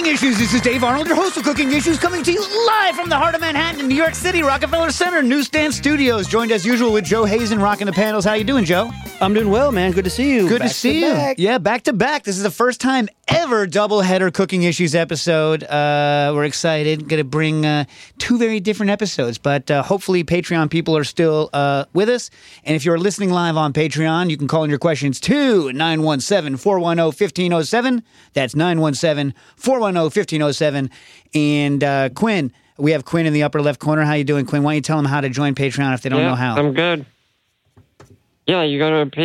Issues. This is Dave Arnold, your host of Cooking Issues, coming to you live from the heart of Manhattan in New York City, Rockefeller Center, Newsstand Studios. Joined as usual with Joe Hazen rocking the panels. How you doing, Joe? I'm doing well, man. Good to see you. Good to see you. Yeah, back to back. This is the first time ever doubleheader Cooking Issues episode. We're excited. Going to bring two very different episodes, but hopefully Patreon people are still with us. And if you're listening live on Patreon, you can call in your questions to 917-410-1507. That's 917-410-1507. And Quinn, we have Quinn in the upper left corner. How you doing, Quinn? Why don't you tell them how to join Patreon if they don't know how? I'm good. Yeah, you go to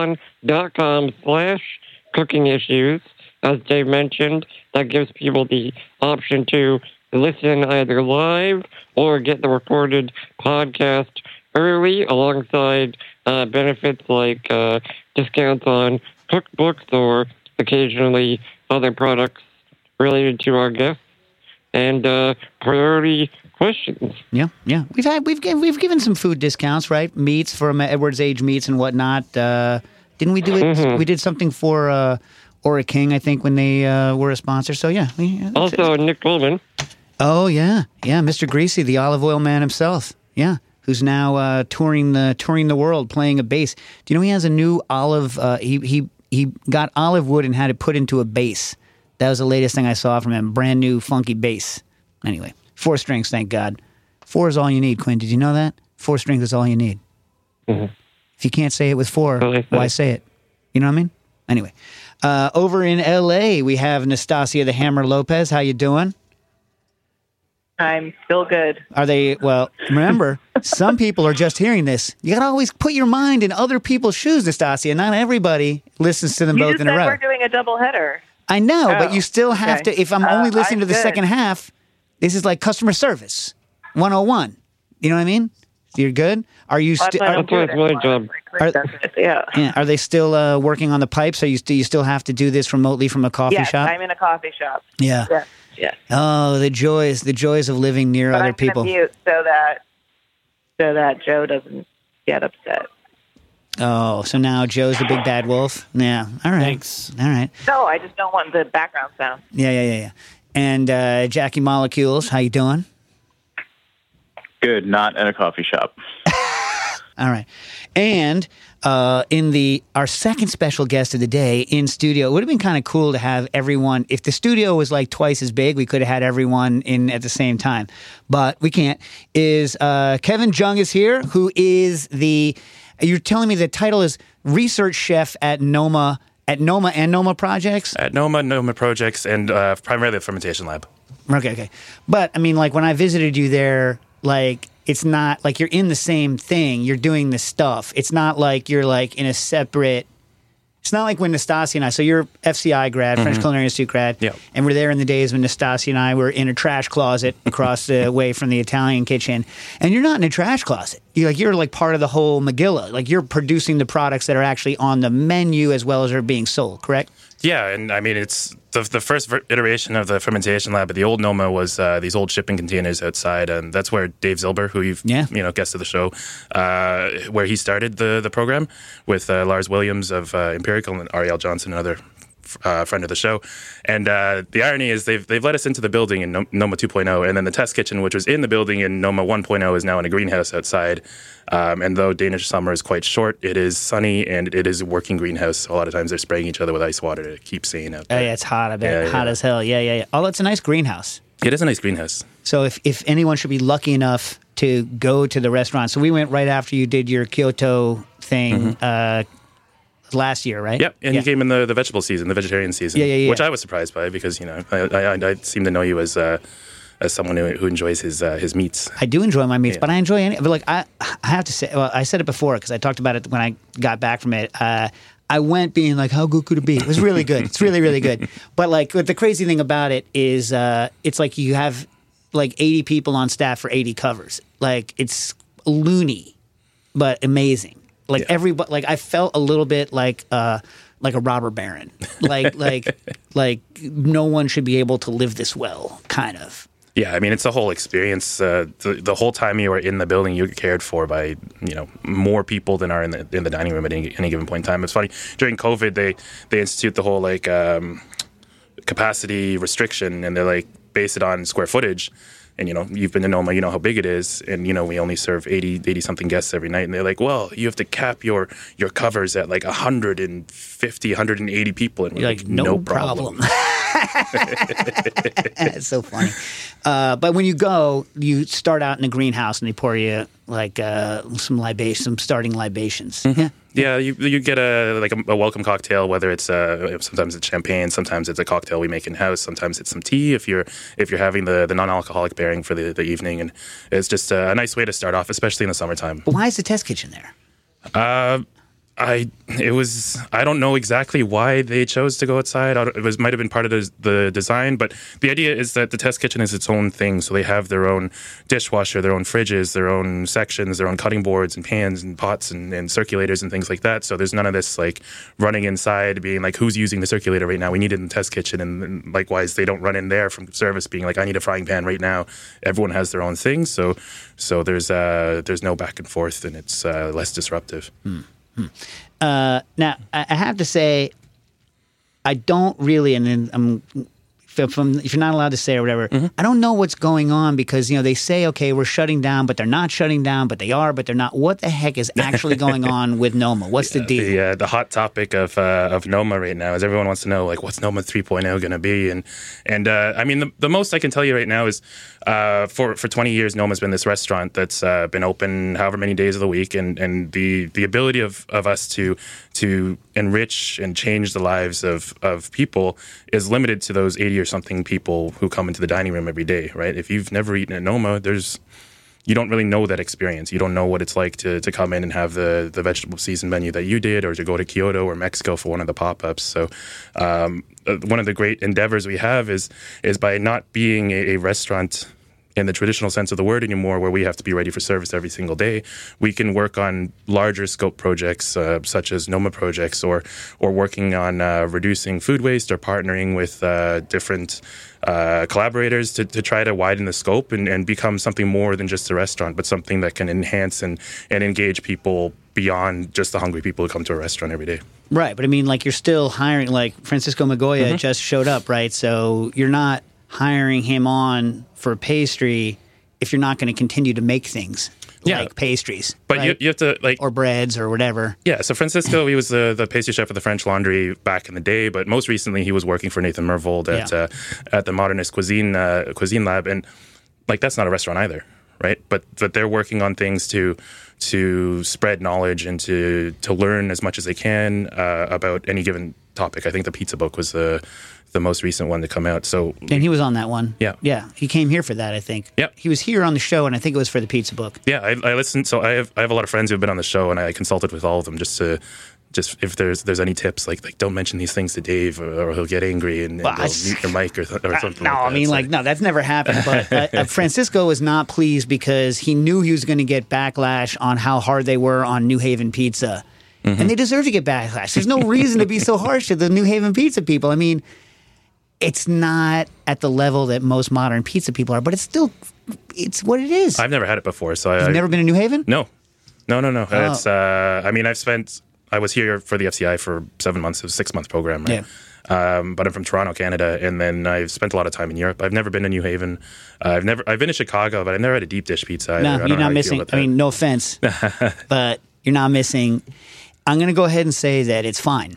patreon.com/cooking issues. As Dave mentioned, that gives people the option to listen either live or get the recorded podcast early alongside benefits like discounts on cookbooks or occasionally other products related to our guests and priority questions. Yeah. We've given some food discounts, right? Meats from Edwards Age Meats and whatnot. Didn't we do it? Mm-hmm. We did something for Aura King, I think, when they were a sponsor. So yeah. Also, Nick Coleman. Oh yeah, Mr. Greasy, the olive oil man himself. Yeah, who's now touring the world, playing a bass. Do you know he has a new olive? He got olive wood and had it put into a bass. That was the latest thing I saw from him. Brand new funky bass. Anyway, 4 strings, thank God. 4 is all you need, Quinn. Did you know that? 4 strings is all you need. Mm-hmm. If you can't say it with 4, why say it? You know what I mean? Anyway, over in L.A., we have Nastasia the Hammer Lopez. How you doing? I'm still good. Are they? Well, remember, some people are just hearing this. You got to always put your mind in other people's shoes, Nastasia. Not everybody listens to them both in a row. You just said we're doing a double header. I know, but you still have to. If I'm only listening to the good. second half, this is like customer service 101. You know what I mean? You're good? Are you still? That's my job. Yeah. Are they still working on the pipes? Do you still have to do this remotely from a coffee shop? I'm in a coffee shop. Yeah. Yes. Oh, the joys of living near other people. Mute so that Joe doesn't get upset. Oh, so now Joe's the big bad wolf? Yeah. All right. Thanks. All right. No, I just don't want the background sound. Yeah. And Jackie Molecules, how you doing? Good, not at a coffee shop. All right. And our second special guest of the day in studio, it would have been kind of cool to have everyone. If the studio was like twice as big, we could have had everyone in at the same time. But we can't. Kevin Jung is here, who is you're telling me the title is research chef at Noma and Noma Projects? At Noma Projects, and primarily the fermentation lab. Okay. But, I mean, like, when I visited you there, like, it's not like you're in the same thing. You're doing the stuff. It's not like you're, like, in a separate... It's not like when Nastasia and I... So you're FCI grad, French Culinary Institute grad. Yep. And we're there in the days when Nastasia and I were in a trash closet across the way from the Italian kitchen. And you're not in a trash closet. You're like part of the whole Megillah. Like, you're producing the products that are actually on the menu as well as are being sold, correct? Yeah, and I mean, it's the first iteration of the fermentation lab at the old Noma was these old shipping containers outside, and that's where Dave Zilber, who you've guest of the show, where he started the program with Lars Williams of Empirical and Ariel Johnson, another friend of the show. And the irony is they've let us into the building in Noma 2.0, and then the test kitchen, which was in the building in Noma 1.0, is now in a greenhouse outside. And though Danish summer is quite short, it is sunny and it is a working greenhouse. So a lot of times they're spraying each other with ice water to keep sane out there. Oh, yeah, it's hot. I bet. Hot as hell. Yeah. Oh, it's a nice greenhouse. It is a nice greenhouse. So if anyone should be lucky enough to go to the restaurant. So we went right after you did your Kyoto thing last year, right? Yep, and you came in the vegetable season, the vegetarian season, which I was surprised by because, I seem to know you as someone who enjoys his meats. I do enjoy my meats, but I enjoy any. But like I have to say, well, I said it before because I talked about it when I got back from it. I went being like, how good could it be? It was really good. It's really, really good. But like, the crazy thing about it is, it's like you have like 80 people on staff for 80 covers. Like, it's loony, but amazing. Like everybody, like I felt a little bit like a robber baron. Like no one should be able to live this well, kind of. Yeah, I mean, it's a whole experience. The whole time you are in the building, you get cared for by, more people than are in the dining room at any given point in time. It's funny, during COVID, they institute the whole, capacity restriction, and they're like, base it on square footage. And, you've been to Noma, you know how big it is. And, we only serve 80 something guests every night. And they're like, well, you have to cap your covers at like 150, 180 people. And we're like, no problem. It's so funny. But when you go, you start out in a greenhouse and they pour you like some starting libations. Mm-hmm. Yeah, you get a welcome cocktail, whether it's sometimes it's champagne, sometimes it's a cocktail we make in house, sometimes it's some tea if you're having the non-alcoholic pairing for the evening, and it's just a nice way to start off, especially in the summertime. But why is the test kitchen there? I don't know exactly why they chose to go outside. It might have been part of the design, but the idea is that the test kitchen is its own thing. So they have their own dishwasher, their own fridges, their own sections, their own cutting boards and pans and pots and circulators and things like that. So there's none of this like running inside being like, who's using the circulator right now? We need it in the test kitchen. And likewise, they don't run in there from service being like, I need a frying pan right now. Everyone has their own thing. So there's no back and forth, and it's less disruptive. Now, I have to say, I don't really, and then if you're not allowed to say or whatever, I don't know what's going on because, they say, okay, we're shutting down, but they're not shutting down, but they are, but they're not. What the heck is actually going on with Noma? What's the deal? The hot topic of Noma right now is everyone wants to know, like, what's Noma 3.0 going to be? And I mean, the most I can tell you right now is for 20 years, Noma's been this restaurant that's been open however many days of the week, and the ability of us to enrich and change the lives of people is limited to those 80 or something people who come into the dining room every day, right? If you've never eaten at Noma, you don't really know that experience. You don't know what it's like to come in and have the vegetable season menu that you did, or to go to Kyoto or Mexico for one of the pop-ups. So one of the great endeavors we have is by not being a restaurant in the traditional sense of the word anymore, where we have to be ready for service every single day, we can work on larger scope projects such as Noma projects, or working on reducing food waste, or partnering with different collaborators to try to widen the scope and become something more than just a restaurant, but something that can enhance and engage people beyond just the hungry people who come to a restaurant every day. Right, but I mean, like, you're still hiring, like Francisco Migoya just showed up, right? So you're not hiring him on for pastry if you're not going to continue to make things like pastries. But right? you have to, like... Or breads or whatever. Yeah, so Francisco, he was the pastry chef at the French Laundry back in the day, but most recently he was working for Nathan Mervold at the Modernist Cuisine Lab, and, like, that's not a restaurant either, right? But they're working on things to spread knowledge and to learn as much as they can about any given topic. I think the pizza book was the most recent one to come out. So, and he was on that one. Yeah. He came here for that, I think. Yeah. He was here on the show, and I think it was for the pizza book. Yeah, I listened. So I have a lot of friends who have been on the show, and I consulted with all of them just if there's any tips, like don't mention these things to Dave, or he'll get angry and they'll mute your mic or something. No, I mean, no, that's never happened. But Francisco was not pleased because he knew he was going to get backlash on how hard they were on New Haven pizza. And they deserve to get backlash. There's no reason to be so harsh to the New Haven pizza people. I mean, it's not at the level that most modern pizza people are, but it's what it is. I've never had it before, so You've never been to New Haven? No. Oh. It's I mean, I was here for the FCI for 7 months. It was a 6-month program, right? Yeah. But I'm from Toronto, Canada, and then I've spent a lot of time in Europe. I've never been to New Haven. I've been to Chicago, but I've never had a deep dish pizza either. No, you're not missing. I mean, no offense, but you're not missing. I'm going to go ahead and say that it's fine,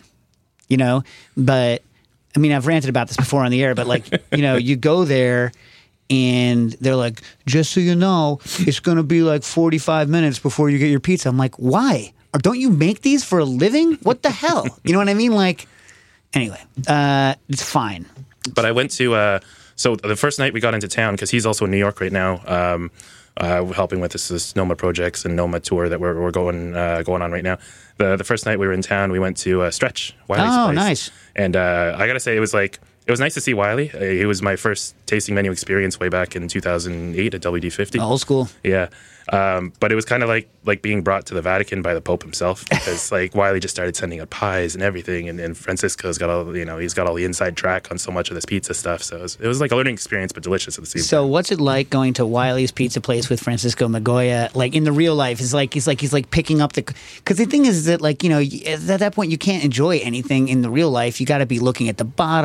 but I mean, I've ranted about this before on the air, but like, you go there and they're like, just so you know, it's going to be like 45 minutes before you get your pizza. I'm like, why? Or don't you make these for a living? What the hell? You know what I mean? Like, anyway, it's fine. But I went to, so the first night we got into town, because he's also in New York right now, helping with this Noma projects and Noma tour that we're going on right now. The first night we were in town, we went to Stretch, Wiley's place. Oh, nice. And I got to say, it was nice to see Wiley. It was my first tasting menu experience way back in 2008 at WD50. Old school. Yeah. But it was kind of like being brought to the Vatican by the Pope himself, because like Wiley just started sending out pies and everything, and Francisco's got all he's got all the inside track on so much of this pizza stuff. So it was like a learning experience, but delicious at the same time. So what's it like going to Wiley's pizza place with Francisco Migoya? Like in the real life, he's like picking up because the thing is that at that point you can't enjoy anything in the real life. You got to be looking at the bottom. You got to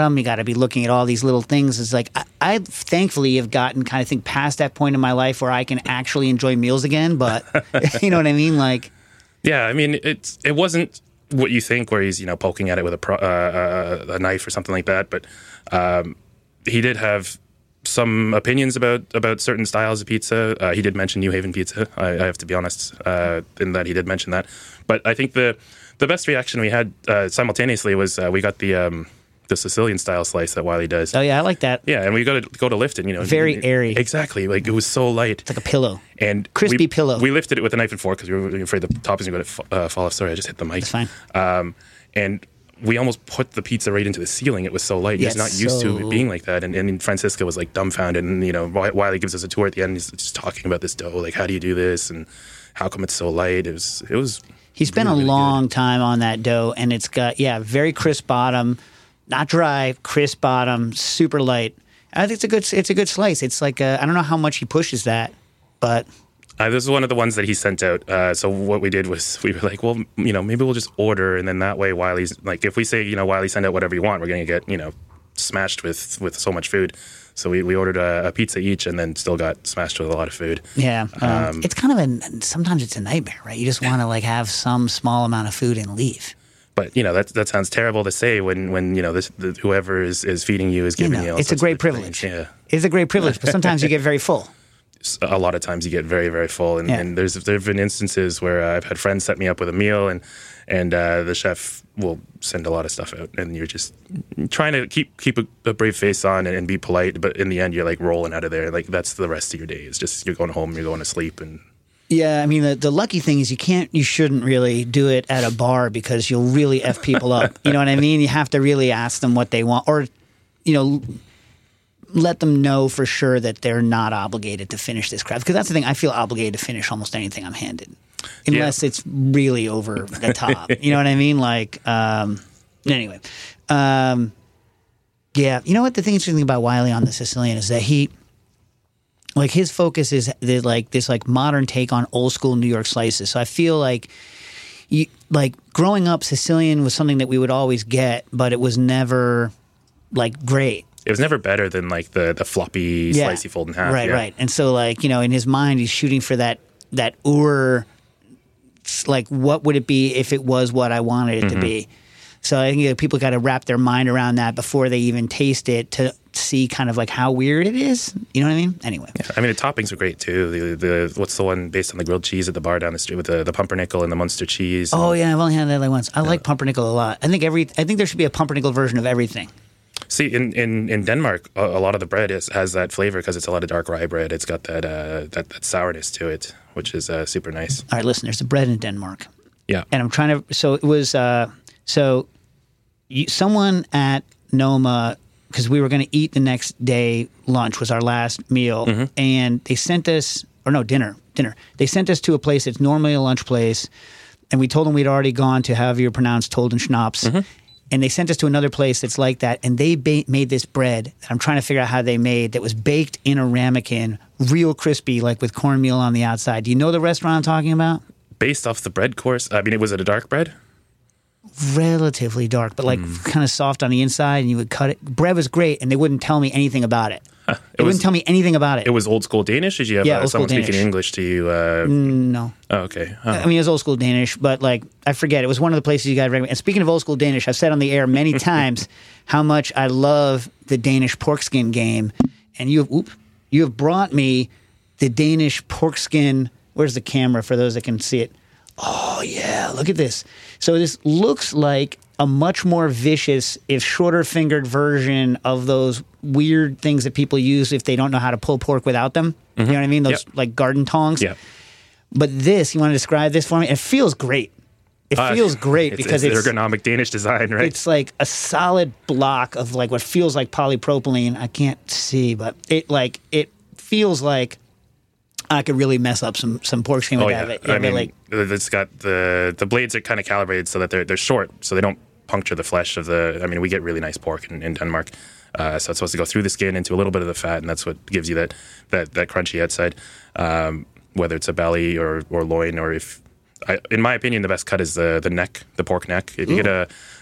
be looking at all these little things. It's like I thankfully have gotten kind of think past that point in my life where I can actually enjoy meals again. But you know what I mean? Like, yeah, I mean, it wasn't what you think, where he's poking at it with a knife or something like that. But he did have some opinions about certain styles of pizza. He did mention New Haven pizza. I have to be honest in that he did mention that. But I think the best reaction we had simultaneously was we got the Sicilian style slice that Wiley does. Oh yeah, I like that. Yeah, and we go to lift it. Very airy. Exactly, like it was so light. It's like a pillow. And crispy pillow. We lifted it with a knife and fork because we were afraid the toppings were going to fall off. Sorry, I just hit the mic. It's fine. And we almost put the pizza right into the ceiling. It was so light. He's not used to it being like that. And Francisco was like dumbfounded. And Wiley gives us a tour at the end. He's just talking about this dough, like how do you do this, and how come it's so light? It was. He spent really, a long good. time on that dough, and it's got very crisp bottom, not dry, crisp bottom, super light. I think it's a good slice. It's like I don't know how much he pushes that, but. This is one of the ones that he sent out. So what we did was we were like, well, maybe we'll just order, and then that way Wiley's like, if we say, Wiley, send out whatever you want, we're going to get, smashed with so much food. So we ordered a pizza each, and then still got smashed with a lot of food. Yeah, it's kind of sometimes it's a nightmare, right? You just want to like have some small amount of food and leave. But that sounds terrible to say when whoever is feeding you is giving you. It's a great privilege. Yeah, it's a great privilege, but sometimes you get very full. A lot of times you get very, very full, and there have been instances where I've had friends set me up with a meal, and the chef will send a lot of stuff out, and you're just trying to keep a brave face on and be polite, but in the end you're like rolling out of there, like that's the rest of your day. It's just you're going home, you're going to sleep, and. Yeah, I mean the lucky thing is you shouldn't really do it at a bar because you'll really F people up. You know what I mean? You have to really ask them what they want, or let them know for sure that they're not obligated to finish this crap. Because that's the thing, I feel obligated to finish almost anything I'm handed. Unless it's really over the top. You know what I mean? Like, anyway. Yeah, you know what the thing interesting about Wiley on the Sicilian is that his focus is this modern take on old school New York slices. So I feel like growing up, Sicilian was something that we would always get, but it was never great. It was never better than like the floppy slice you fold in half. Right, right. And so in his mind, he's shooting for that what would it be if it was what I wanted it to be? So I think people got to wrap their mind around that before they even taste it to see kind of like how weird it is. You know what I mean? Anyway. Yeah, I mean, the toppings are great too. The what's the one based on the grilled cheese at the bar down the street with the pumpernickel and the Munster cheese? Oh yeah, I've only had that once. I like pumpernickel a lot. I think there should be a pumpernickel version of everything. See, in Denmark, a lot of the bread has that flavor because it's a lot of dark rye bread. It's got that sourness to it, which is super nice. All right, listen, there's the bread in Denmark. Yeah. And I'm trying to... So it was... someone at Noma, because we were going to eat the next day, lunch was our last meal, and they sent us... Or no, dinner. They sent us to a place that's normally a lunch place, and we told them we'd already gone to, however you pronounce, Tolden Schnapps. And they sent us to another place that's like that, and they made this bread that I'm trying to figure out how they made that was baked in a ramekin, real crispy, like with cornmeal on the outside. Do you know the restaurant I'm talking about? Based off the bread course? I mean, was it a dark bread? Relatively dark, but kind of soft on the inside, and you would cut it. Bread was great, and they wouldn't tell me anything about it. They wouldn't tell me anything about it. It was old school Danish? Did you have someone speaking English to you? No. Oh, okay. I mean, it was old school Danish, but I forget. It was one of the places you guys recommend. And speaking of old school Danish, I've said on the air many times how much I love the Danish pork skin game. And you have brought me the Danish pork skin. Where's the camera for those that can see it? Oh, yeah. Look at this. So this looks like a much more vicious, if shorter-fingered version of those weird things that people use if they don't know how to pull pork without them. You know what I mean? Those like garden tongs. Yeah. But this, you want to describe this for me? It feels great. It feels great because it's ergonomic Danish design, right? It's like a solid block of like what feels like polypropylene. I can't see, but it feels like I could really mess up some pork skin with that. Yeah, I mean, it's got the blades are kind of calibrated so that they're short, so they don't puncture the flesh of the. I mean, we get really nice pork in Denmark, so it's supposed to go through the skin into a little bit of the fat, and that's what gives you that crunchy outside. Whether it's a belly or loin, or in my opinion, the best cut is the neck, the pork neck. If you get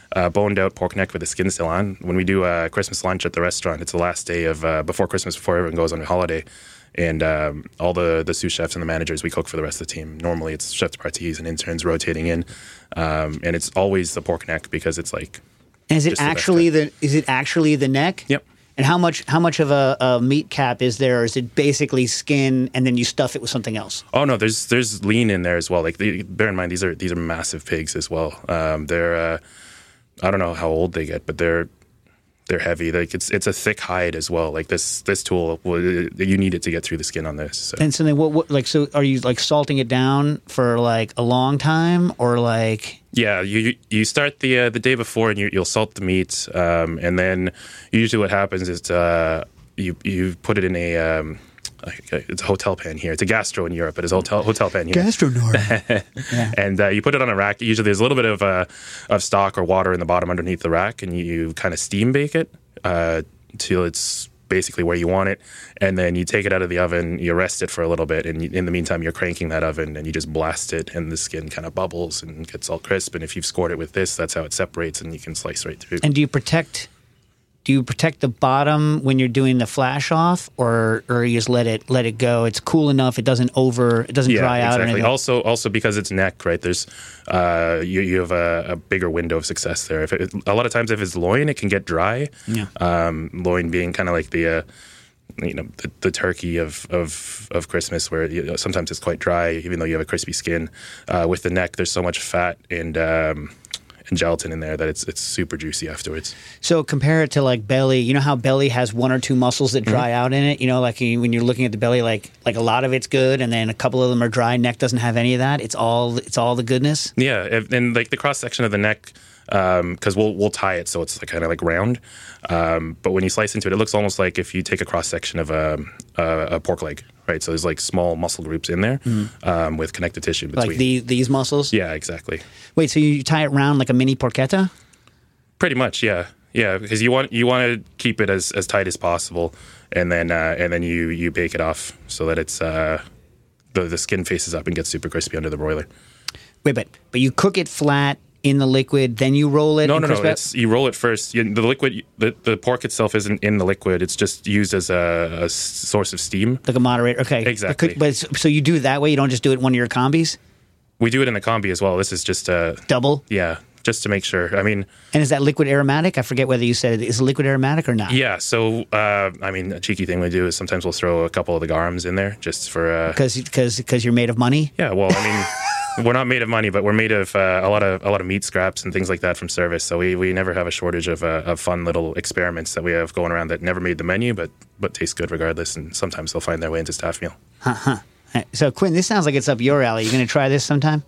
boned out pork neck with the skin still on. When we do Christmas lunch at the restaurant, it's the last day of before Christmas, before everyone goes on holiday. And all the sous chefs and the managers, we cook for the rest of the team. Normally it's chefs de parties and interns rotating in. And it's always the pork neck because it's like... And is it actually the neck? Yep. And how much of a meat cap is there? Or is it basically skin and then you stuff it with something else? Oh no, there's lean in there as well. Like bear in mind these are massive pigs as well. They're I don't know how old they get, but they're heavy. Like it's a thick hide as well. Like this tool, you need it to get through the skin on this. So. And so then so are you like salting it down for like a long time or like? Yeah, you start the day before and you'll salt the meat, and then usually what happens is you put it in it's a hotel pan here. It's a gastro in Europe, but it's a hotel pan here. Gastronor. Yeah. And you put it on a rack. Usually there's a little bit of stock or water in the bottom underneath the rack, and you kind of steam bake it till it's basically where you want it. And then you take it out of the oven, you rest it for a little bit, and in the meantime you're cranking that oven and you just blast it, and the skin kind of bubbles and gets all crisp. And if you've scored it with this, that's how it separates and you can slice right through. And do you protect the bottom when you're doing the flash off, or you just let it go? It's cool enough. It doesn't dry out or anything. Also because it's neck, right? There's you have a bigger window of success there. A lot of times if it's loin, it can get dry. Yeah. Loin being kind of like the turkey of Christmas, where sometimes it's quite dry, even though you have a crispy skin. With the neck, there's so much fat and gelatin in there that it's super juicy afterwards. So compare it to like belly. You know how belly has one or two muscles that dry out in it? You know, like when you're looking at the belly, like a lot of it's good and then a couple of them are dry. Neck doesn't have any of that. It's all the goodness. Yeah, and like the cross section of the neck, because we'll tie it so it's kind of like round. But when you slice into it, it looks almost like if you take a cross section of a pork leg, right? So there's like small muscle groups in there with connective tissue between. Like these muscles? Yeah, exactly. Wait, so you tie it round like a mini porchetta? Pretty much, yeah. Yeah, because you want to keep it as tight as possible, and then you bake it off so that it's the skin faces up and gets super crispy under the broiler. Wait, but you cook it flat in the liquid, then you roll it? No. You roll it first. The liquid, the pork itself isn't in the liquid. It's just used as a source of steam. Like a moderator. Okay. Exactly. But so you do it that way? You don't just do it in one of your combis? We do it in the combi as well. This is just a... Double? Yeah, just to make sure. I mean... And is that liquid aromatic? I forget whether you said it. Is it liquid aromatic or not? Yeah, so, a cheeky thing we do is sometimes we'll throw a couple of the garums in there just for... Because you're made of money? Yeah, well, we're not made of money, but we're made of a lot of meat scraps and things like that from service. So we never have a shortage of fun little experiments that we have going around that never made the menu, but taste good regardless. And sometimes they'll find their way into staff meal. Huh. So Quinn, this sounds like it's up your alley. You going to try this sometime?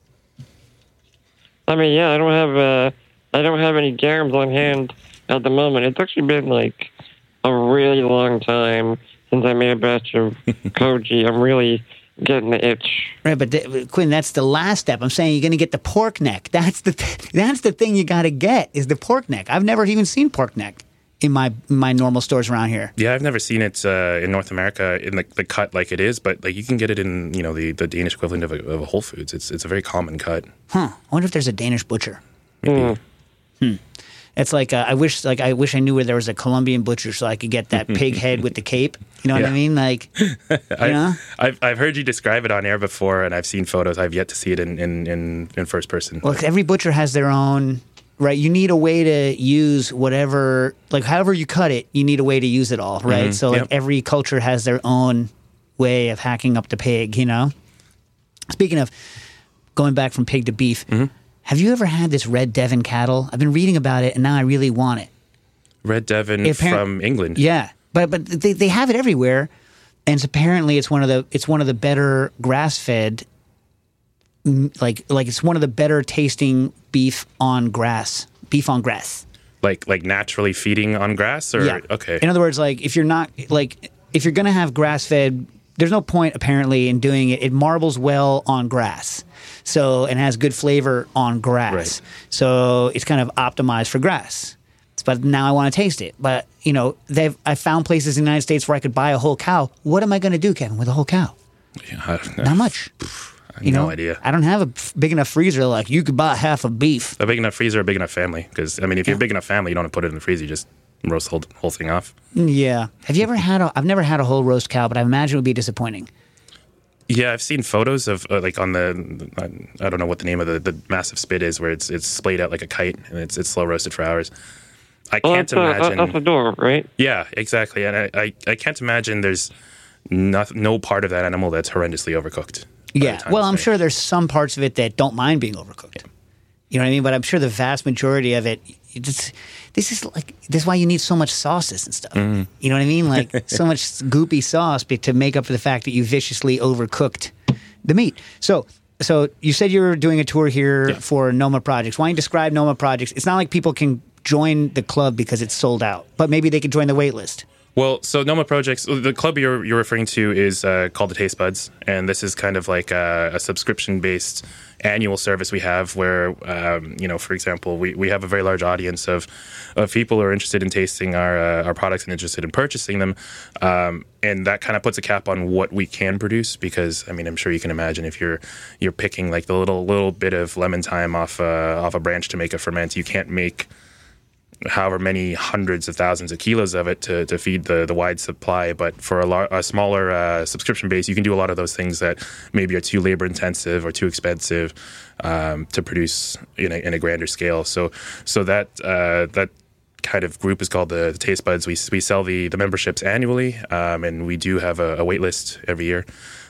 I mean, yeah, I don't have any garums on hand at the moment. It's actually been like a really long time since I made a batch of koji. I'm really getting the itch. Right, but Quinn, that's the last step. I'm saying you're going to get the pork neck. That's the thing you got to get is the pork neck. I've never even seen pork neck in my normal stores around here. Yeah, I've never seen it in North America in the cut like it is, but like you can get it in the Danish equivalent of a Whole Foods. It's a very common cut. Huh. I wonder if there's a Danish butcher. Maybe. It's like I wish I knew where there was a Colombian butcher so I could get that pig head with the cape. You know what I mean? Like, I've heard you describe it on air before, and I've seen photos. I've yet to see it in first person. Well, every butcher has their own. Right, you need a way to use whatever, like however you cut it, you need a way to use it all, right? Mm-hmm. So like every culture has their own way of hacking up the pig, you know? Speaking of going back from pig to beef, have you ever had this Red Devon cattle? I've been reading about it and now I really want it. Red Devon from England? Yeah, but they have it everywhere, and apparently it's one of the better grass-fed. Like it's one of the better tasting beef on grass. Like naturally feeding on grass, or okay. In other words, like if you're gonna have grass fed, there's no point apparently in doing it. It marbles well on grass, so and has good flavor on grass. Right. So it's kind of optimized for grass. But now I want to taste it. But I found places in the United States where I could buy a whole cow. What am I going to do, Kevin, with a whole cow? Yeah, not much. No idea. I don't have a big enough freezer like you could buy half a beef. A big enough freezer, a big enough family. Because, I mean, if you're a big enough family, you don't have to put it in the freezer. You just roast the whole thing off. Yeah. Have you ever I've never had a whole roast cow, but I imagine it would be disappointing. Yeah, I've seen photos of like on I don't know what the name of the massive spit is, where it's splayed out like a kite and it's slow roasted for hours. I can't imagine. That's a door, right? Yeah, exactly. And I can't imagine there's no part of that animal that's horrendously overcooked. Yeah. Well, I'm sure there's some parts of it that don't mind being overcooked. Yeah. You know what I mean? But I'm sure the vast majority of it, this is why you need so much sauces and stuff. Mm-hmm. You know what I mean? Like so much goopy sauce to make up for the fact that you viciously overcooked the meat. So you said you were doing a tour here for Noma Projects. Why don't you describe Noma Projects? It's not like people can join the club because it's sold out, but maybe they could join the wait list. Well, so Noma Projects, the club you're referring to is called the Taste Buds, and this is kind of like a subscription-based annual service we have where, for example, we have a very large audience of people who are interested in tasting our products and interested in purchasing them, and that kind of puts a cap on what we can produce because, I mean, I'm sure you can imagine if you're picking like the little bit of lemon thyme off a branch to make a ferment, you can't make however many hundreds of thousands of kilos of it to feed the wide supply. But for a smaller subscription base, you can do a lot of those things that maybe are too labor intensive or too expensive to produce in a grander scale. So that kind of group is called the Taste Buds. We sell the memberships annually, and we do have a wait list every year.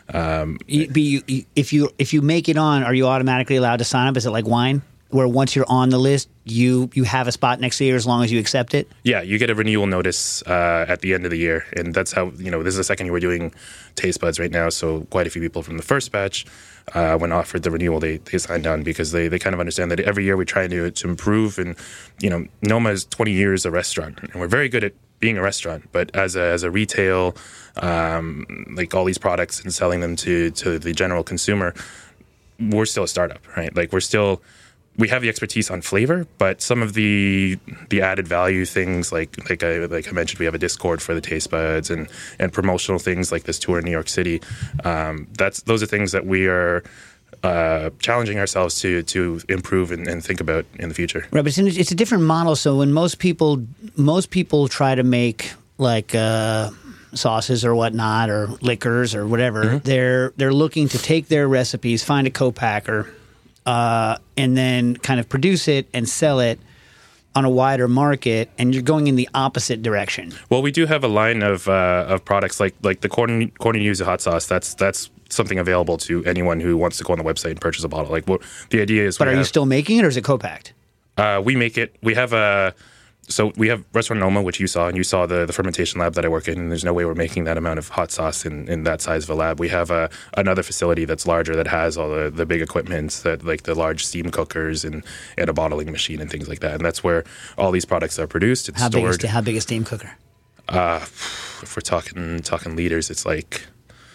If you make it on, are you automatically allowed to sign up? Is it like wine, where once you're on the list, you have a spot next year as long as you accept it? Yeah, you get a renewal notice at the end of the year. And that's how, this is the second year we're doing Taste Buds right now. So quite a few people from the first batch, when offered the renewal, they signed on because they kind of understand that every year we try to improve. And, Noma is 20 years a restaurant. And we're very good at being a restaurant. But as a retail, like all these products and selling them to the general consumer, we're still a startup, right? Like we have the expertise on flavor, but some of the added value things, like I mentioned, we have a Discord for the Taste Buds and promotional things like this tour in New York City. Those are things that we are challenging ourselves to improve and think about in the future. Right, but it's a different model. So when most people try to make like sauces or whatnot or liquors or whatever, mm-hmm. they're looking to take their recipes, find a co-packer, and then kind of produce it and sell it on a wider market, and you're going in the opposite direction. Well, we do have a line of products like the corn yuzu hot sauce. That's something available to anyone who wants to go on the website and purchase a bottle. Like the idea is. But are you still making it, or is it co-packed? We make it. We have we have Restaurant Noma, which you saw, and you saw the fermentation lab that I work in, and there's no way we're making that amount of hot sauce in that size of a lab. We have another facility that's larger that has all the big equipment, that like the large steam cookers and a bottling machine and things like that. And that's where all these products are produced and stored. How big is steam cooker? If we're talking liters, it's like,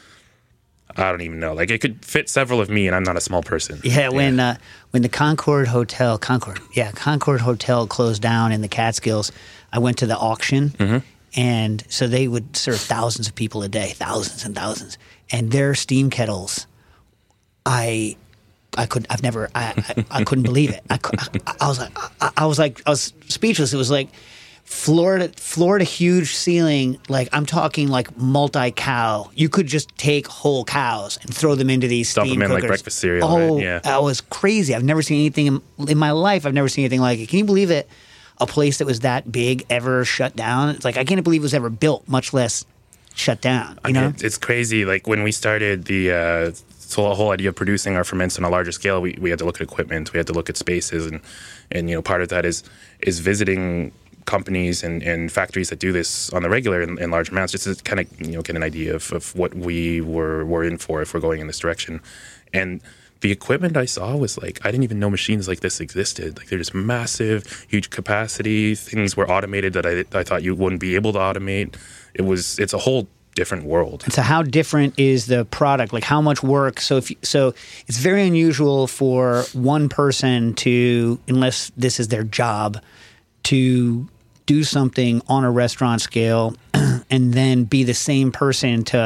I don't even know. Like it could fit several of me, and I'm not a small person. Yeah, when the Concord Hotel closed down in the Catskills, I went to the auction, mm-hmm. and so they would serve thousands of people a day, thousands and thousands, and their steam kettles, I couldn't believe it. I was speechless. It was like Florida huge ceiling, like I'm talking like multi-cow. You could just take whole cows and throw them into these steam cookers. Dump them in like breakfast cereal. Oh, right? Yeah. That was crazy. I've never seen anything in my life. I've never seen anything like it. Can you believe it? A place that was that big ever shut down? It's like I can't believe it was ever built, much less shut down. You know, it's crazy. Like when we started the whole idea of producing our ferments on a larger scale, we had to look at equipment, we had to look at spaces, and part of that is visiting companies and factories that do this on the regular in large amounts, just to kind of get an idea of what we were in for if we're going in this direction. And the equipment I saw was like, I didn't even know machines like this existed. Like they're just massive, huge capacity. Things were automated that I thought you wouldn't be able to automate. It's a whole different world. And so how different is the product? Like how much work? So it's very unusual for one person to, unless this is their job, to do something on a restaurant scale and then be the same person to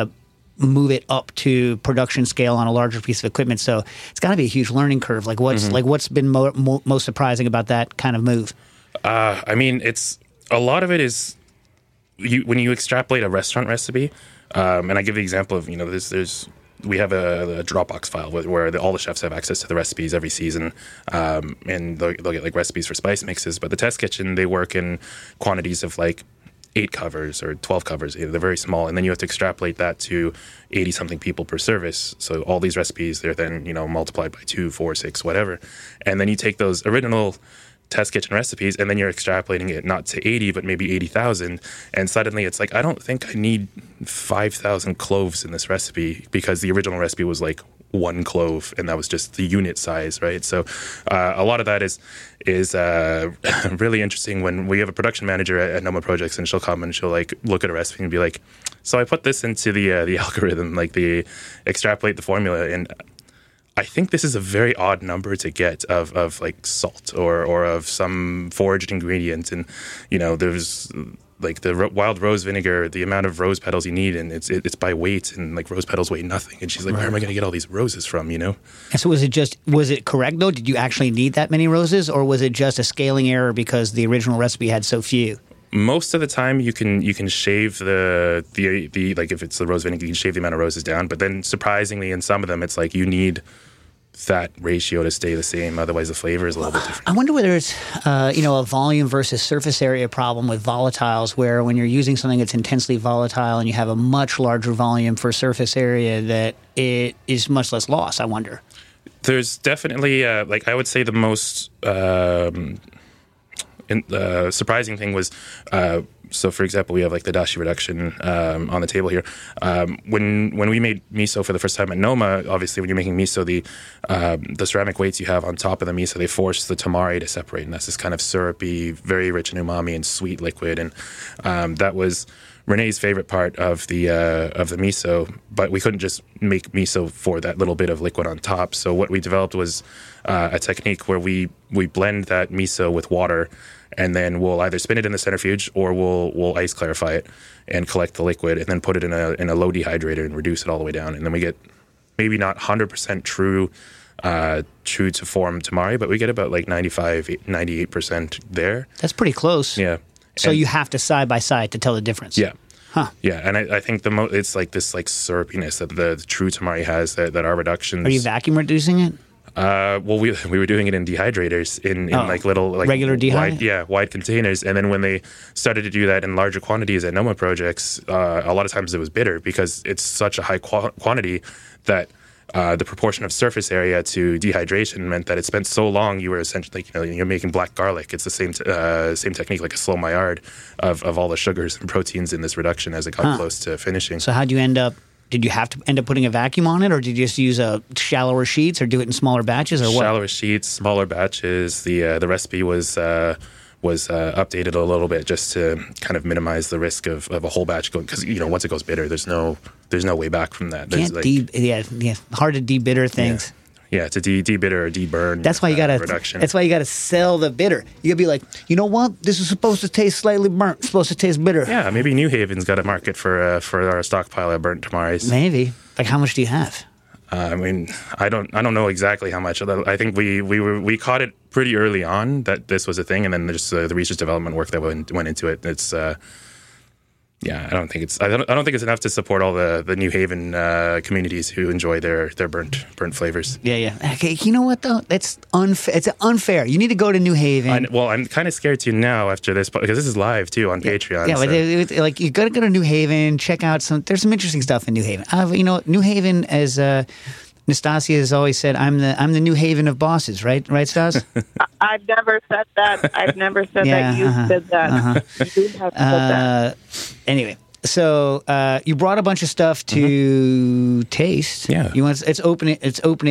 move it up to production scale on a larger piece of equipment. So it's got to be a huge learning curve. Like what's been most surprising about that kind of move? I mean, it's a lot of it is when you extrapolate a restaurant recipe. And I give the example of we have a Dropbox file where all the chefs have access to the recipes every season, and they'll get like recipes for spice mixes. But the test kitchen, they work in quantities of like 8 covers or 12 covers. They're very small, and then you have to extrapolate that to 80-something people per service. So all these recipes, they're then multiplied by 2, 4, 6, whatever, and then you take those original test kitchen recipes, and then you're extrapolating it not to 80, but maybe 80,000. And suddenly it's like, I don't think I need 5,000 cloves in this recipe, because the original recipe was like 1 clove, and that was just the unit size, right? So a lot of that is really interesting when we have a production manager at Noma Projects, and she'll come and she'll like look at a recipe and be like, so I put this into the algorithm, like the extrapolate the formula, and I think this is a very odd number to get of like salt or of some foraged ingredient. And, there's like the wild rose vinegar, the amount of rose petals you need, and it's by weight, and like rose petals weigh nothing. And she's like, where am I going to get all these roses from, And so was it correct though? Did you actually need that many roses, or was it just a scaling error because the original recipe had so few? Most of the time, you can shave the like if it's the rose vinegar, you can shave the amount of roses down. But then, surprisingly, in some of them, it's like you need that ratio to stay the same. Otherwise, the flavor is a little bit different. I wonder whether it's a volume versus surface area problem with volatiles, where when you're using something that's intensely volatile and you have a much larger volume for surface area, that it is much less loss. I wonder. There's definitely like I would say the most surprising thing was, so for example, we have like the dashi reduction on the table here. When we made miso for the first time at Noma, obviously when you're making miso, the ceramic weights you have on top of the miso, they force the tamari to separate, and that's this kind of syrupy, very rich in umami and sweet liquid, and that was Renee's favorite part of the miso, but we couldn't just make miso for that little bit of liquid on top. So what we developed was a technique where we blend that miso with water, and then we'll either spin it in the centrifuge or we'll ice clarify it and collect the liquid, and then put it in a low dehydrator and reduce it all the way down. And then we get maybe not 100% true to form tamari, but we get about like 95-98% there. That's pretty close. Yeah. So you have to side by side to tell the difference. Yeah. Huh. Yeah, and I think it's like this like syrupiness that the true tamari has that our reductions. Are you vacuum reducing it? Well, we were doing it in dehydrators in like little like regular dehydrator, wide containers, and then when they started to do that in larger quantities at Noma Projects, a lot of times it was bitter because it's such a high quantity that the proportion of surface area to dehydration meant that it spent so long you were essentially you're making black garlic. It's the same technique, like a slow Maillard of all the sugars and proteins in this reduction as it got close to finishing. So how'd you end up? Did you have to end up putting a vacuum on it, or did you just use shallower sheets, or do it in smaller batches, or what? Shallower sheets, smaller batches. The recipe was updated a little bit just to kind of minimize the risk of a whole batch going, because once it goes bitter, there's no way back from that. Hard to debitter things. Yeah, to debitter or deburn. That's why you gotta. Reduction. That's why you gotta sell the bitter. You gotta be like, you know what? This is supposed to taste slightly burnt. It's supposed to taste bitter. Yeah, maybe New Haven's got a market for our stockpile of burnt tamaris. Maybe. Like, how much do you have? I mean, I don't know exactly how much. I think we caught it pretty early on that this was a thing, and then there's the research development work that went into it. It's. Yeah, I don't think it's enough to support all the New Haven communities who enjoy their burnt flavors. Yeah. Okay, you know what though? That's unfair. It's unfair. You need to go to New Haven. I'm kind of scared to now after this because this is live too on Patreon. Yeah, so. but like you got to go to New Haven, check out there's some interesting stuff in New Haven. New Haven, as Nastasia has always said, I'm the New Haven of bosses, right, Stas? I've never said that. I've never said that. You said that. You have said that. Anyway, so you brought a bunch of stuff to taste. Yeah. You want? Let's open it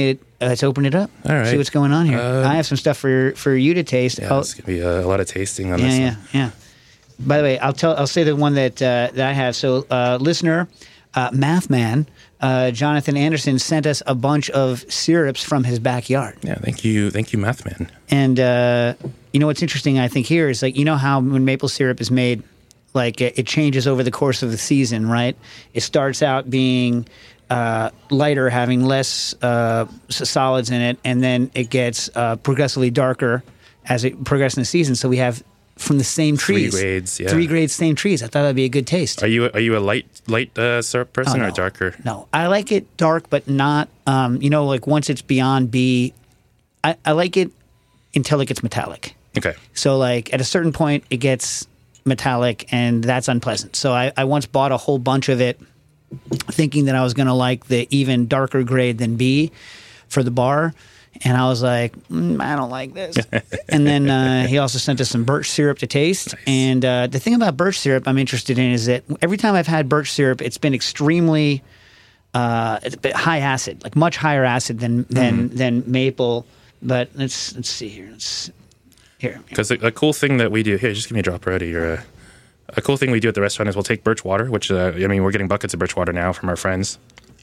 up. All right. See what's going on here. I have some stuff for you to taste. Yeah, it's gonna be a lot of tasting on this one. Yeah. By the way, I'll say the one that I have. So, listener, Mathman, Jonathan Anderson sent us a bunch of syrups from his backyard. Yeah, thank you, Mathman. And what's interesting, I think, here is like how when maple syrup is made like it changes over the course of the season, right? It starts out being lighter, having less solids in it, and then it gets progressively darker as it progresses in the season. So we have from the same trees, 3 grades, yeah. 3 grades, same trees. I thought that'd be a good taste. Are you a light syrup person or darker? No, I like it dark, but not. Like once it's beyond B, I like it until it gets metallic. Okay. So like at a certain point, it gets metallic, and that's unpleasant. So I once bought a whole bunch of it, thinking that I was going to like the even darker grade than B for the bar. And I was like, I don't like this. And then he also sent us some birch syrup to taste. Nice. And the thing about birch syrup I'm interested in is that every time I've had birch syrup, it's been extremely it's a bit high acid, like much higher acid than maple. But let's see here. Here. Because a cool thing that we do here, just give me a drop already. A cool thing we do at the restaurant is we'll take birch water, which we're getting buckets of birch water now from our friends.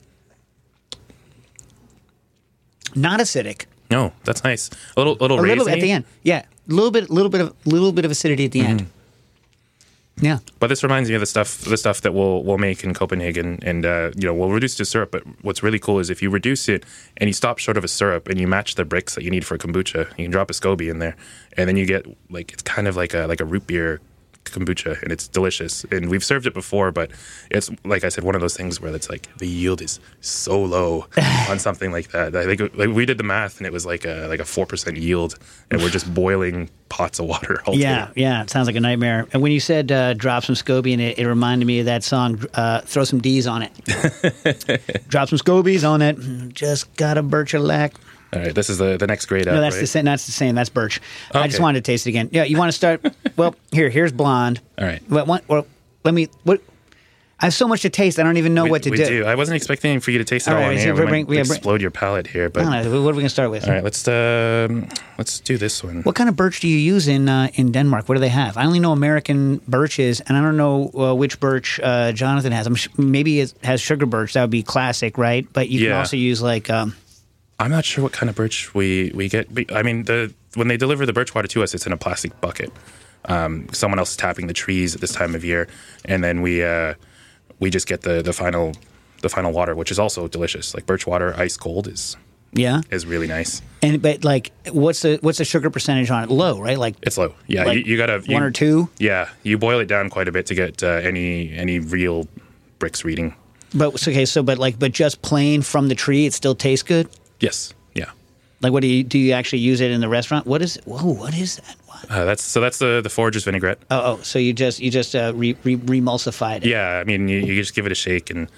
Not acidic. No, that's nice. A little bit at the end. Yeah, a little bit of acidity at the end. Yeah. But this reminds me of the stuff that we'll make in Copenhagen, and we'll reduce to syrup. But what's really cool is if you reduce it and you stop short of a syrup and you match the bricks that you need for kombucha, you can drop a SCOBY in there, and then you get it's kind of like a root beer kombucha, and it's delicious. And we've served it before, but it's like I said, one of those things where it's like the yield is so low on something like that. I think we did the math, and it was like a 4% yield, and we're just boiling pots of water all day. Yeah, it sounds like a nightmare. And when you said drop some SCOBY in it, it reminded me of that song, Throw Some D's on It. Drop some SCOBYs on it. Just got a birch-a-lac. All right, this is the next grade up. No, that's right? the same. That's the same. That's birch. Okay. I just wanted to taste it again. Yeah, you want to start? Well, here's blonde. All right. Let me. What? I have so much to taste. I don't even know what to do. I wasn't expecting for you to taste it all in here. We might explode your palate here. But I don't know. What are we going to start with? All right, let's do this one. What kind of birch do you use in Denmark? What do they have? I only know American birches, and I don't know which birch Jonathan has. Maybe it has sugar birch. That would be classic, right? But you can also use like. I'm not sure what kind of birch we get. I mean, when they deliver the birch water to us, it's in a plastic bucket. Someone else is tapping the trees at this time of year, and then we just get the final water, which is also delicious. Like birch water, ice cold is really nice. But like, what's the sugar percentage on it? Low, right? Like it's low. Yeah, like you gotta 1 or 2. Yeah, you boil it down quite a bit to get any real bricks reading. But just plain from the tree, it still tastes good. Yes. Yeah. Like, what do you actually use it in the restaurant? What is? Whoa! What is that? That's the forager's vinaigrette. Oh! So you just remulsified it. Yeah, I mean you just give it a shake, and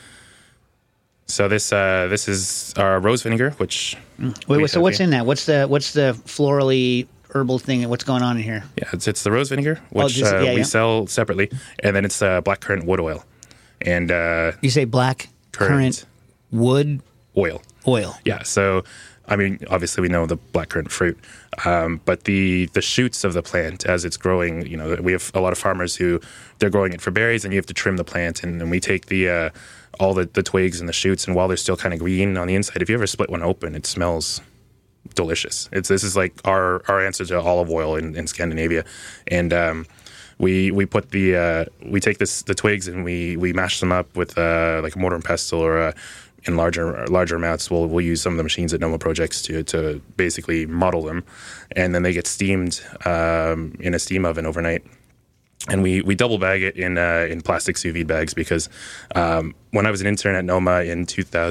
so this is our rose vinegar, which. Wait. So what's in that? What's the florally herbal thing? What's going on in here? Yeah, it's the rose vinegar, which we sell separately, and then it's black currant wood oil, and you say black currant wood oil. Yeah, so I mean, obviously we know the blackcurrant fruit, but the shoots of the plant as it's growing, we have a lot of farmers who they're growing it for berries, and you have to trim the plant, and we take all the twigs and the shoots, and while they're still kind of green on the inside, if you ever split one open, it smells delicious. This is like our answer to olive oil in Scandinavia, and we put we take the twigs and we mash them up with like a mortar and pestle or in larger amounts. We'll use some of the machines at Noma Projects to basically model them, and then they get steamed in a steam oven overnight. And we double bag it in plastic sous vide bags because when I was an intern at Noma in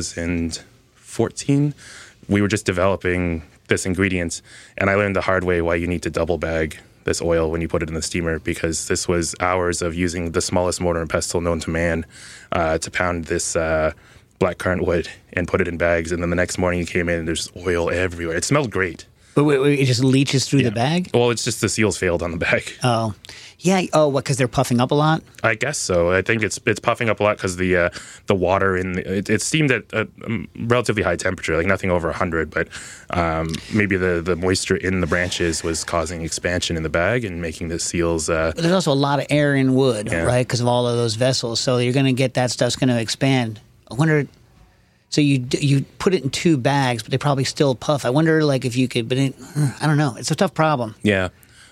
2014, we were just developing this ingredient, and I learned the hard way why you need to double bag this oil when you put it in the steamer, because this was hours of using the smallest mortar and pestle known to man to pound this black currant wood and put it in bags, and then the next morning you came in and there's oil everywhere. It smelled great. But wait, it just leaches through the bag? Well, it's just the seals failed on the bag. Oh. Yeah. Oh, what, because they're puffing up a lot? I guess so. I think it's puffing up a lot because the water it's steamed at a relatively high temperature, like nothing over 100, but maybe the moisture in the branches was causing expansion in the bag and making the seals. But there's also a lot of air in wood, right, because of all of those vessels. So you're going to get that stuff's going to expand. I wonder. So you put it in 2 bags, but they probably still puff. I wonder, like, if you could, but I don't know. It's a tough problem. Yeah.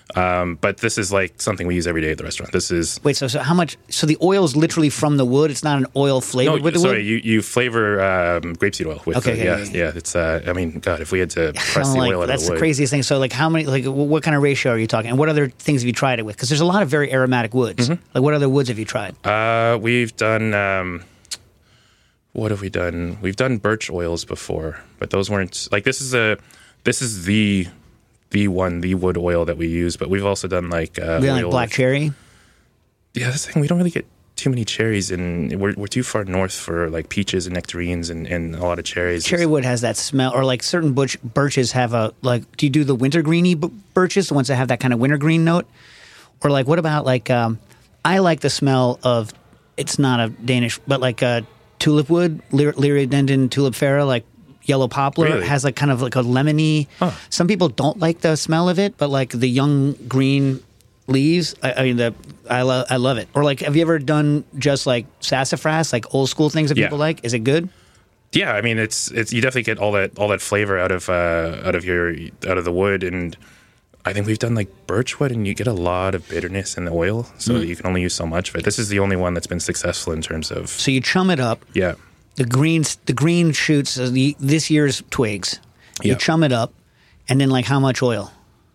But this is like something we use every day at the restaurant. This is wait. So how much? So the oil is literally from the wood. It's not an oil flavored with the wood. Sorry, you flavor grapeseed oil with. Yeah. It's I mean, God, if we had to press the oil out of the wood, that's the craziest thing. So like, how many? Like, what kind of ratio are you talking? And what other things have you tried it with? Because there's a lot of very aromatic woods. Like, what other woods have you tried? We've done. What have we done? We've done birch oils before, but those weren't like this is the wood oil that we use, but we've also done like black cherry. Yeah, that's the thing. We don't really get too many cherries, and we're too far north for like peaches and nectarines and a lot of cherries. Cherry wood has that smell, or like certain birches have a like. Do you do the wintergreeny birches, the ones that have that kind of wintergreen note, or like what about like? I like the smell of. It's not a Danish, but like tulip wood, Liriodendron tulipifera, like. Yellow poplar has like kind of like a lemony. Some people don't like the smell of it, but like the young green leaves, I love it. Or like, have you ever done just like sassafras, like old school things that people like? Is it good? Yeah, I mean it's you definitely get all that flavor out of the wood, and I think we've done like birchwood, and you get a lot of bitterness in the oil, so you can only use so much of it. This is the only one that's been successful in terms of. So you chum it up. Yeah. The green shoots, this year's twigs. You chum it up, and then like how much oil?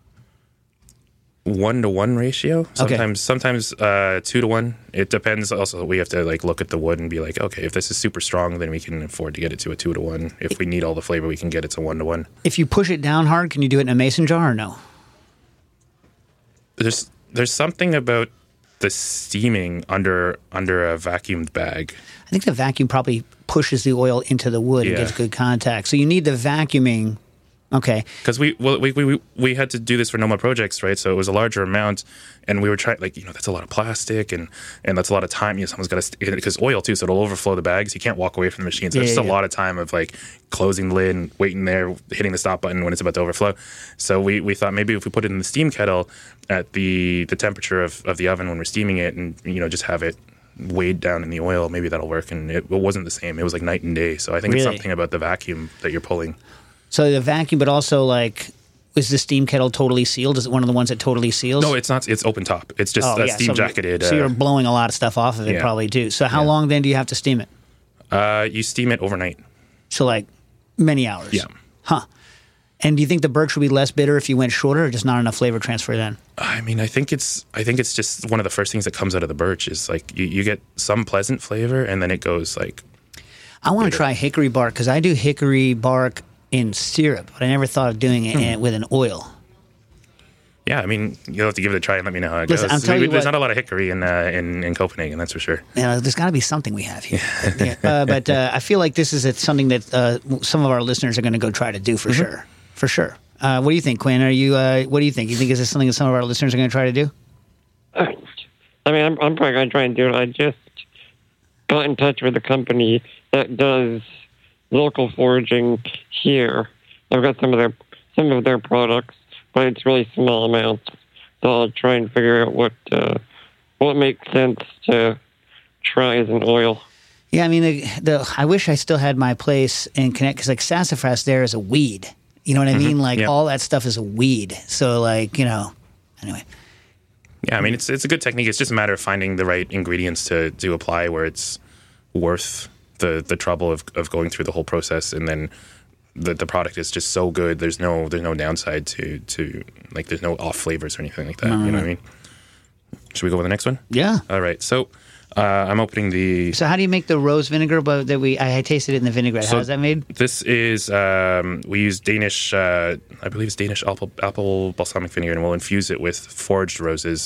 1-to-1 ratio. Sometimes 2-to-1. It depends. Also, we have to like look at the wood and be like, okay, if this is super strong, then we can afford to get it to a 2-to-1. If we need all the flavor, we can get it to 1-to-1. If you push it down hard, can you do it in a mason jar or no? There's something about the steaming under a vacuumed bag. I think the vacuum probably pushes the oil into the wood and gets good contact. So you need the vacuuming. Okay. Because we had to do this for NOMA projects, right? So it was a larger amount, and we were trying, like, that's a lot of plastic, and that's a lot of time. Someone's got to, because oil too, so it'll overflow the bags. You can't walk away from the machine. So there's just a lot of time of like closing the lid and waiting there, hitting the stop button when it's about to overflow. So we thought maybe if we put it in the steam kettle at the temperature of the oven when we're steaming it, and just have it weighed down in the oil, maybe that'll work. And it wasn't the same. It was like night and day. So I think it's something about the vacuum that you're pulling. So the vacuum, but also like, is the steam kettle totally sealed? Is it one of the ones that totally seals? No, it's not. It's open top. It's just steam jacketed. So you're blowing a lot of stuff off of it probably too. So how long then do you have to steam it? You steam it overnight. So like many hours? Yeah. Huh. And do you think the birch would be less bitter if you went shorter, or just not enough flavor transfer then? I mean, I think it's just one of the first things that comes out of the birch is like you get some pleasant flavor, and then it goes like. I want to try hickory bark because I do hickory bark in syrup, but I never thought of doing it with an oil. Yeah, I mean, you'll have to give it a try and let me know how it goes. There's not a lot of hickory in Copenhagen, that's for sure. Yeah, there's got to be something we have here. But I feel like this is something that some of our listeners are going to go try to do for sure. For sure. What do you think, Quinn? What do you think? You think is this something that some of our listeners are going to try to do? I mean, I'm probably going to try and do it. I just got in touch with a company that does local foraging here. I've got some of their products, but it's really small amounts. So I'll try and figure out what makes sense to try as an oil. Yeah, I mean, I wish I still had my place in Connecticut, because like sassafras there is a weed. You know what I mean? Like all that stuff is a weed. So like, anyway. Yeah, I mean, it's a good technique. It's just a matter of finding the right ingredients to apply where it's worth the trouble of going through the whole process, and then the product is just so good. There's no downside to like there's no off flavors or anything like that. You know what I mean? Should we go with the next one? Yeah. All right. So I'm opening the. So how do you make the rose vinegar? But I tasted it in the vinaigrette. How is that made? This is we use Danish. I believe it's Danish apple balsamic vinegar, and we'll infuse it with foraged roses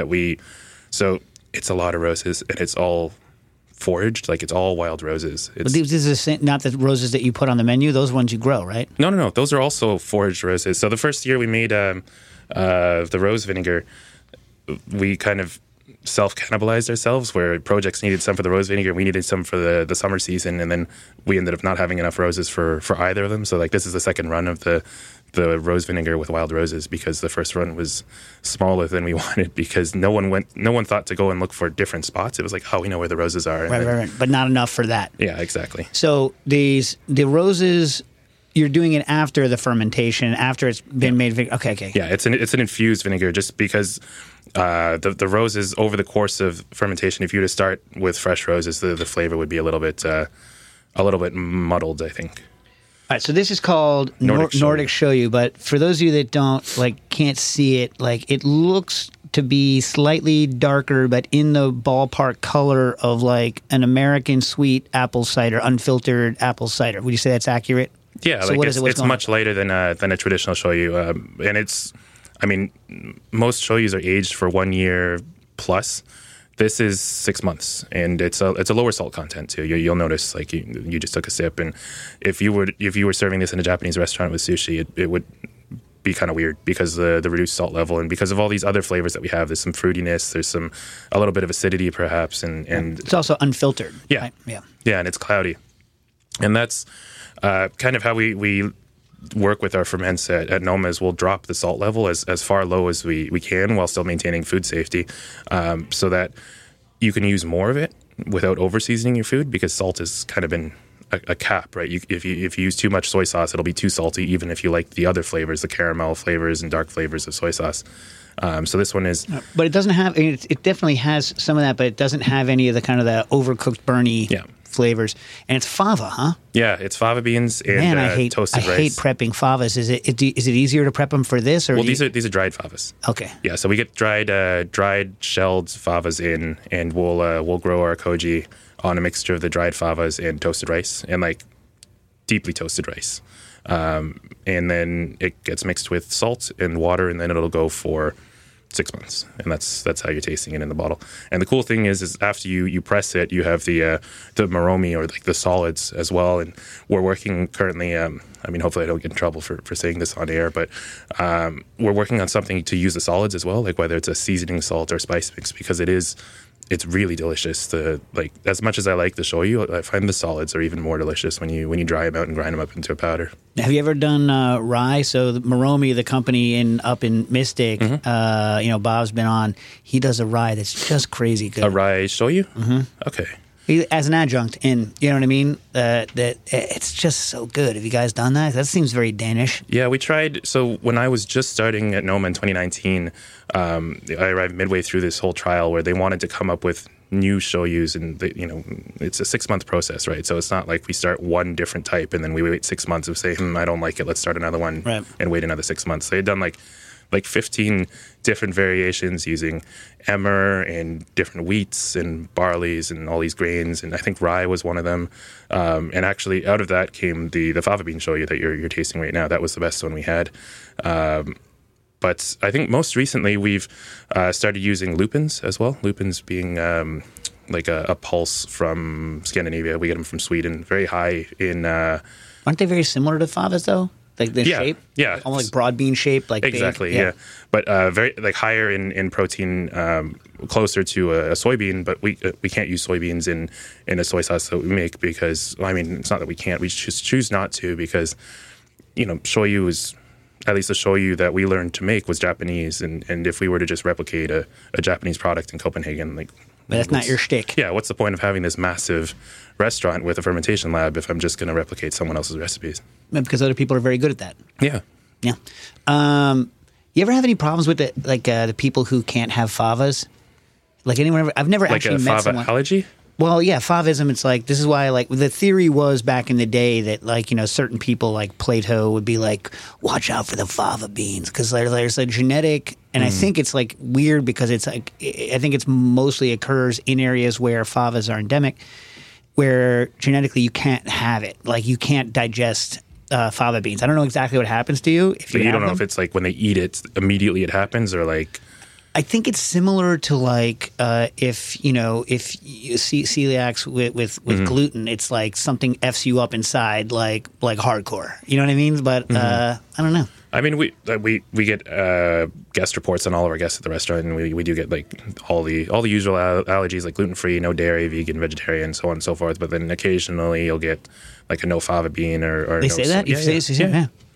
So it's a lot of roses, and it's all foraged, like it's all wild roses. But these are not the roses that you put on the menu. Those ones you grow, right? No. Those are also foraged roses. So the first year we made the rose vinegar, we kind of self-cannibalized ourselves, where projects needed some for the rose vinegar, we needed some for the summer season, and then we ended up not having enough roses for either of them. So like this is the second run of the rose vinegar with wild roses, because the first run was smaller than we wanted, because no one thought to go and look for different spots. It was like, oh, we know where the roses are. Right. But not enough for that. Yeah, exactly. So the roses, you're doing it after the fermentation, after it's been made. Okay. Yeah, it's an infused vinegar, just because the roses over the course of fermentation, if you were to start with fresh roses, the flavor would be a little bit muddled, I think. All right, so this is called Nordic Shoyu, but for those of you that can't see it, it looks to be slightly darker, but in the ballpark color of an American sweet apple cider, unfiltered apple cider. Would you say that's accurate? Yeah, so it's much lighter than a traditional shoyu, and it's, most shoyus are aged for 1 year plus. This is 6 months, and it's a lower salt content too. You'll notice, you just took a sip, and if you were serving this in a Japanese restaurant with sushi, it would be kind of weird because the reduced salt level, and because of all these other flavors that we have. There's some fruitiness, there's a little bit of acidity perhaps, and it's also unfiltered. Yeah, right? Yeah, and it's cloudy, and that's kind of how we work with our ferments at Noma. Is we'll drop the salt level as far low as we can while still maintaining food safety, so that you can use more of it without over seasoning your food, because salt has kind of been a cap, right? If you use too much soy sauce, it'll be too salty, even if you like the other flavors, the caramel flavors and dark flavors of soy sauce. So this one is, but it doesn't have. It definitely has some of that, but it doesn't have any of the kind of the overcooked, burny flavors. And it's fava, huh? Yeah, it's fava beans and toasted rice. I hate prepping favas. Is it easier to prep them for this? Or well, these are dried favas. Okay. Yeah, so we get dried shelled favas in, and we'll grow our koji on a mixture of the dried favas and toasted rice, and deeply toasted rice. And then it gets mixed with salt and water, and then it'll go for 6 months, and that's how you're tasting it in the bottle. And the cool thing is after you press it, you have the moromi, or the solids as well. And we're working currently. Hopefully I don't get in trouble for saying this on air, but we're working on something to use the solids as well, whether it's a seasoning salt or spice mix, because it's really delicious. As much as I like the shoyu, I find the solids are even more delicious when you dry them out and grind them up into a powder. Have you ever done rye? So the Moromi, the company up in Mystic, Bob's been on. He does a rye that's just crazy good. A rye shoyu? Mm-hmm. Okay. As an adjunct, and you know what I mean? That it's just so good. Have you guys done that? That seems very Danish. Yeah, we tried. So when I was just starting at Noma in 2019, I arrived midway through this whole trial where they wanted to come up with new shoyus, and it's a 6-month process, right? So it's not like we start one different type and then we wait 6 months and say, I don't like it, let's start another one, right, and wait another 6 months. They had done like 15 different variations using emmer and different wheats and barleys and all these grains, and I think rye was one of them. And actually, out of that came the fava bean shoyu that you're tasting right now. That was the best one we had. But I think most recently we've started using lupins as well. Lupins being a pulse from Scandinavia. We get them from Sweden. Very high in. Aren't they very similar to favas though? Like the shape? Yeah. Almost like broad bean shape, like exactly, big. Yeah. But very higher in protein, closer to a soybean, but we can't use soybeans in a soy sauce that we make because, it's not that we can't, we just choose not to because, shoyu is, at least the shoyu that we learned to make was Japanese, and if we were to just replicate a Japanese product in Copenhagen, but that's not your shtick. Yeah, what's the point of having this massive restaurant with a fermentation lab if I'm just going to replicate someone else's recipes? Because other people are very good at that. Yeah. Yeah. You ever have any problems with the people who can't have favas? Like anyone ever? I've never actually met someone. Like a fava allergy? Well, yeah, favism, it's like, this is why, the theory was back in the day that, certain people like Plato would be like, watch out for the fava beans, because there's a genetic, and I think it's, weird because it's, I think it's mostly occurs in areas where favas are endemic, where genetically you can't have it. You can't digest fava beans. I don't know exactly what happens to you if you have them. You don't know if it's, when they eat it, immediately it happens, or, I think it's similar to if you see celiacs with gluten, it's like something F's you up inside like hardcore. You know what I mean? But I don't know. We get guest reports on all of our guests at the restaurant, and we do get all the usual allergies like gluten free, no dairy, vegan, vegetarian, so on and so forth. But then occasionally you'll get a no fava bean or they no say that? Yeah.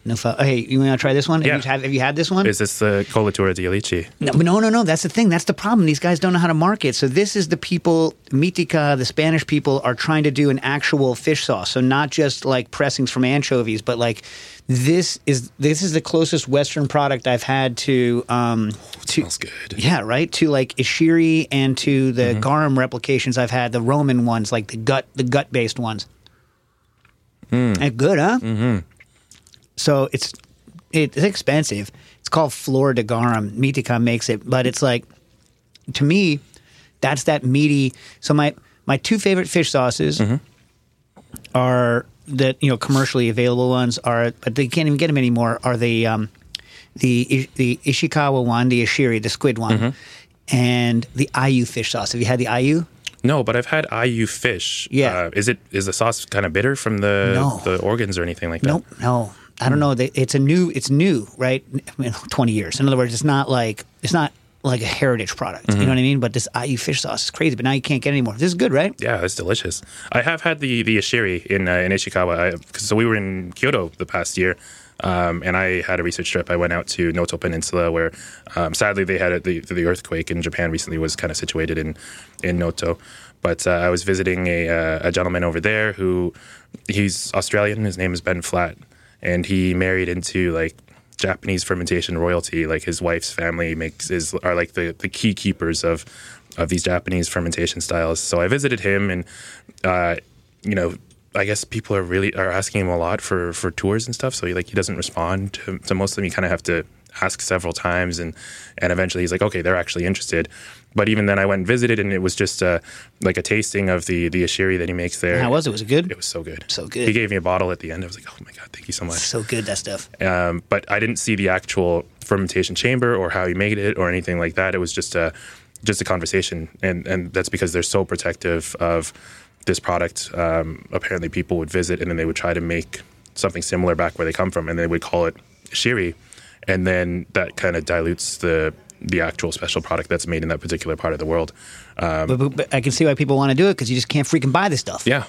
No. Hey, you want to try this one? Yeah. Have you had this one? Is this the Colatura di Alici? No. That's the thing. That's the problem. These guys don't know how to market. So this is the people, Mítica, the Spanish people, are trying to do an actual fish sauce. So not just like pressings from anchovies, but like this is the closest Western product I've had to. Smells good. Yeah, right. To like ishiri and to the garum replications I've had, the Roman ones, like the gut based ones. And good, huh? Mm-hmm. So it's expensive. It's called Flor de Garum. Mítica makes it, but it's like, to me, that's that meaty. So my two favorite fish sauces are that commercially available ones are, but they can't even get them anymore. Are the Ishikawa one, the ishiri, the squid one, and the ayu fish sauce. Have you had the ayu? No, but I've had ayu fish. Yeah. Is the sauce kind of bitter from the organs or anything like that? Nope. No. I don't know. It's new, right? 20 years. In other words, it's not like a heritage product. You know what I mean? But this ayu fish sauce is crazy. But now you can't get it anymore. This is good, right? Yeah, it's delicious. I have had the ishiri in Ishikawa. So we were in Kyoto the past year, and I had a research trip. I went out to Noto Peninsula, where sadly they had the earthquake in Japan recently was kind of situated in Noto. But I was visiting a gentleman over there he's Australian. His name is Ben Flatt. And he married into like Japanese fermentation royalty. Like his wife's family are like the key keepers of these Japanese fermentation styles. So I visited him, and I guess people are asking him a lot for tours and stuff. So he doesn't respond to most of them. You kind of have to ask several times, and eventually he's like, okay, they're actually interested. But even then, I went and visited, and it was just like a tasting of the ishiri that he makes there. How was it? Was it good? It was so good. So good. He gave me a bottle at the end. I was like, oh my God, thank you so much. So good, that stuff. But I didn't see the actual fermentation chamber or how he made it or anything like that. It was just a conversation, and that's because they're so protective of this product. Apparently, people would visit, and then they would try to make something similar back where they come from, and they would call it ishiri, and then that kind of dilutes the actual special product that's made in that particular part of the world. But I can see why people want to do it, because you just can't freaking buy this stuff. Yeah.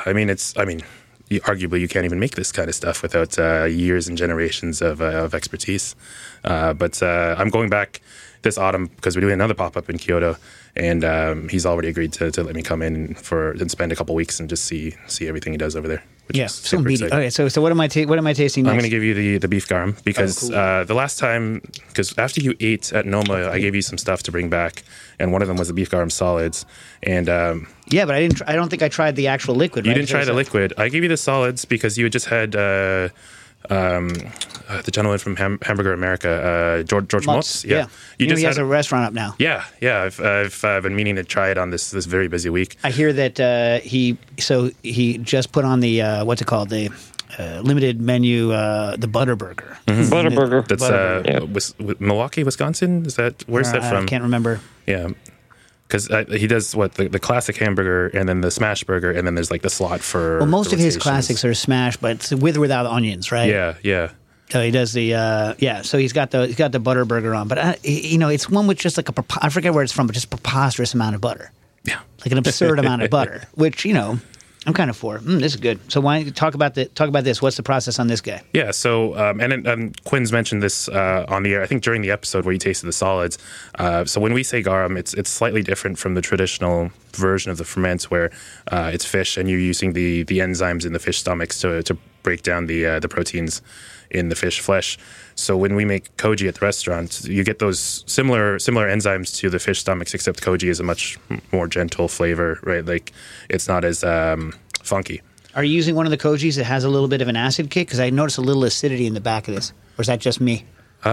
Arguably, you can't even make this kind of stuff without years and generations of expertise. But I'm going back this autumn because we're doing another pop-up in Kyoto, and he's already agreed to let me come in and spend a couple weeks and just see everything he does over there. Yeah, so meaty. Okay, so what am I tasting next? I'm going to give you the beef garum because the last time, because after you ate at Noma, I gave you some stuff to bring back, and one of them was the beef garum solids. And yeah, but I don't think I tried the actual liquid. You didn't try the liquid. I gave you the solids because you had just had the gentleman from Hamburger America, George Motz. Yeah. He has a restaurant up now. Yeah. I've been meaning to try it on this very busy week. I hear that he just put on the what's it called, the limited menu, the Butter Burger. Mm-hmm. Butter Burger. That's Milwaukee, Wisconsin. Where's that from? I can't remember. Yeah. Because he does the classic hamburger, and then the smash burger, and then there's like the slot for. Well, most of his classics are smash, but it's with or without onions, right? Yeah. So he does the So he's got the butter burger on, but it's one with just like I forget where it's from, but just a preposterous amount of butter. Yeah, like an absurd amount of butter, which I'm kind of for. This is good. So why don't you talk about this? What's the process on this guy? Yeah. So and Quinn's mentioned this on the air. I think during the episode where you tasted the solids. So when we say garum, it's slightly different from the traditional version of the ferment, where it's fish and you're using the enzymes in the fish stomachs to break down the proteins in the fish flesh. So when we make koji at the restaurant, you get those similar enzymes to the fish stomachs, except koji is a much more gentle flavor, right? Like it's not as funky. Are you using one of the kojis that has a little bit of an acid kick? Because I noticed a little acidity in the back of this. Or is that just me?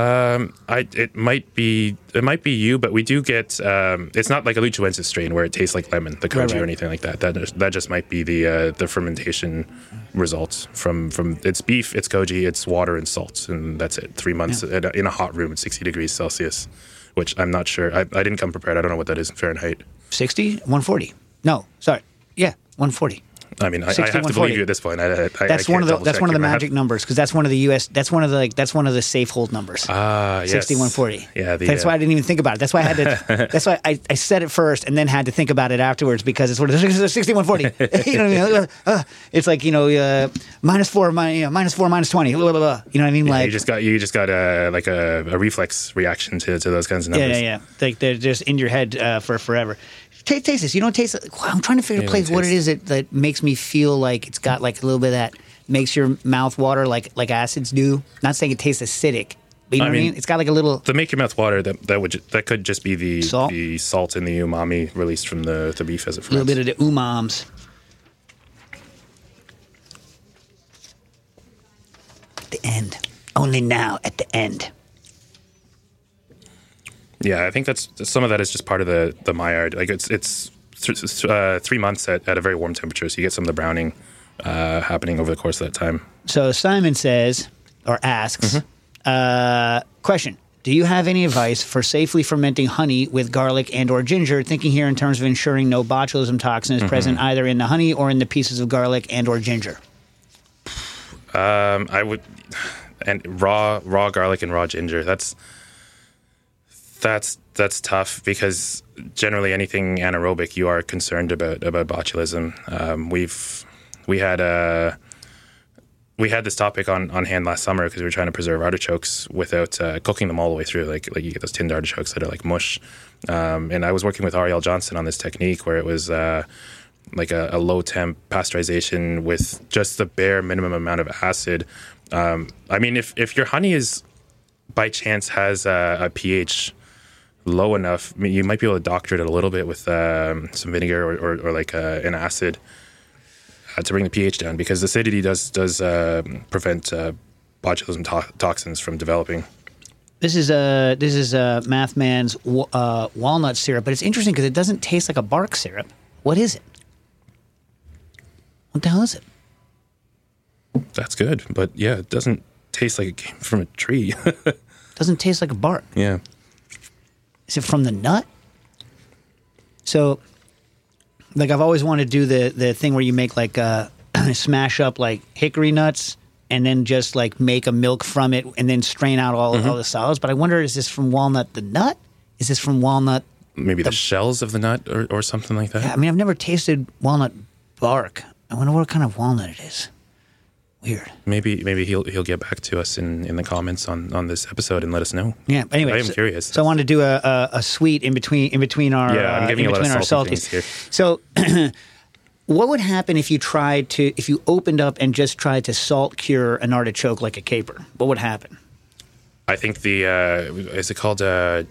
It might be you, but we do get. It's not like a Luchuensis strain where it tastes like lemon, the koji, right. Or anything like that. That just might be the fermentation results from it's beef, it's koji, it's water and salt, and that's it. 3 months in a hot room at 60 degrees Celsius, which I'm not sure. I didn't come prepared. I don't know what that is in Fahrenheit. 60? 140? No, sorry. Yeah, 140. I mean, I have to believe you at this point. That's one of the magic numbers, because that's one of the U.S. That's one of the safe hold numbers. Yes. 6140. Yeah, that's why I didn't even think about it. That's why I had to. That's why I said it first and then had to think about it afterwards, because it's what 6140. You know what I mean? It's like, -4, -4, -20. Blah, blah, blah. You know what I mean? Yeah, like you just got a reflex reaction to those kinds of numbers. Yeah. Like they're just in your head for forever. Taste this. You don't taste it. I'm trying to figure out what it is that makes me feel like it's got like a little bit of that, makes your mouth water like acids do. Not saying it tastes acidic, but you know what I mean? It's got like a little... To make your mouth water, that could just be the salt and the umami released from the beef as it ferments. A little bit of the umams. The end. Only now at the end. Yeah, I think that's some of that is just part of the Maillard. Like it's 3 months at a very warm temperature, so you get some of the browning happening over the course of that time. So Simon says, or asks, question: do you have any advice for safely fermenting honey with garlic and or ginger? Thinking here in terms of ensuring no botulism toxin is present either in the honey or in the pieces of garlic and or ginger. I would, and raw garlic and raw ginger. That's tough, because generally anything anaerobic you are concerned about botulism. We had this topic on hand last summer because we were trying to preserve artichokes without cooking them all the way through. Like you get those tinned artichokes that are like mush. And I was working with Ariel Johnson on this technique where it was like a low temp pasteurization with just the bare minimum amount of acid. I mean, if your honey is by chance has a pH low enough, I mean, you might be able to doctor it a little bit with some vinegar or like an acid to bring the pH down, because acidity does prevent botulism toxins from developing. This is Math Man's walnut syrup, but it's interesting because it doesn't taste like a bark syrup. What is it? What the hell is it? That's good, but yeah, it doesn't taste like it came from a tree. Doesn't taste like a bark. Yeah. Is it from the nut? So, like, I've always wanted to do the thing where you make like smash up like hickory nuts and then just like make a milk from it and then strain out all the solids. But I wonder, is this from walnut the nut? Is this from walnut? Maybe the shells of the nut or something like that. Yeah, I mean, I've never tasted walnut bark. I wonder what kind of walnut it is. Weird. Maybe he'll get back to us in the comments on this episode and let us know. Yeah. Anyway, I am curious. So I wanted to do a sweet in between our I'm giving a lot of salty things here. So, what would happen if you opened up and just tried to salt cure an artichoke like a caper? What would happen? I think is it called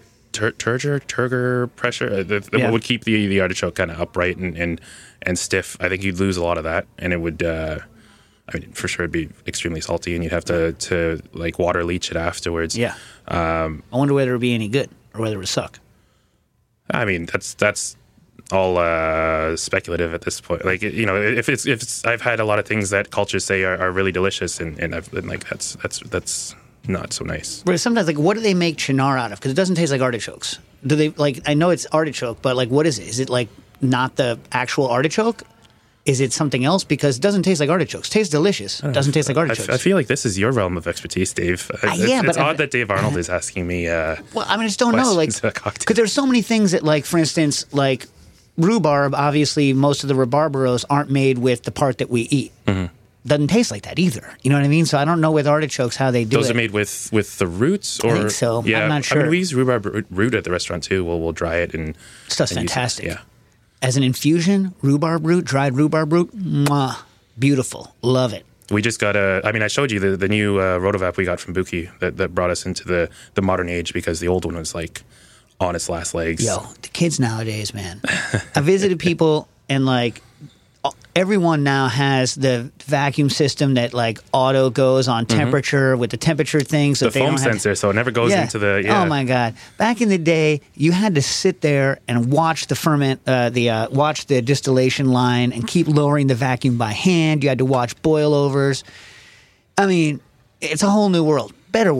turgor pressure? What would keep the artichoke kind of upright and stiff? I think you'd lose a lot of that, and it would. I mean, for sure, it'd be extremely salty, and you'd have to like water leach it afterwards. Yeah. I wonder whether it'd be any good or whether it would suck. I mean, that's all speculative at this point. Like, you know, if it's I've had a lot of things that cultures say are really delicious, and I've been like, that's not so nice. But sometimes, like, what do they make chinar out of? Because it doesn't taste like artichokes. Do they, like, I know it's artichoke, but like, what is it? Is it like not the actual artichoke? Is it something else? Because it doesn't taste like articchokes. Tastes delicious. Doesn't taste like artichokes. I feel like this is your realm of expertise, Dave. It's odd that Dave Arnold is asking me. Well, I mean, I just don't know, like, because there's so many things that, like, for instance, like rhubarb. Obviously, most of the rabarbaros aren't made with the part that we eat. Mm-hmm. Doesn't taste like that either. You know what I mean? So I don't know with artichokes how they do it. Those are made with the roots, or I think so. Yeah, I'm not sure. I mean, we use rhubarb root at the restaurant too. We'll dry it and stuff's fantastic. Yeah. As an infusion, rhubarb root, dried rhubarb root, mwah, beautiful. Love it. We just got I showed you the new Rotovap we got from Buki that brought us into the modern age, because the old one was like on its last legs. Yo, the kids nowadays, man. I visited people and like everyone now has the vacuum system that like auto goes on temperature with the temperature thing. So the foam sensor, so it never goes into the. Yeah. Oh my God! Back in the day, you had to sit there and watch the watch the distillation line and keep lowering the vacuum by hand. You had to watch boilovers. I mean, it's a whole new world, better world.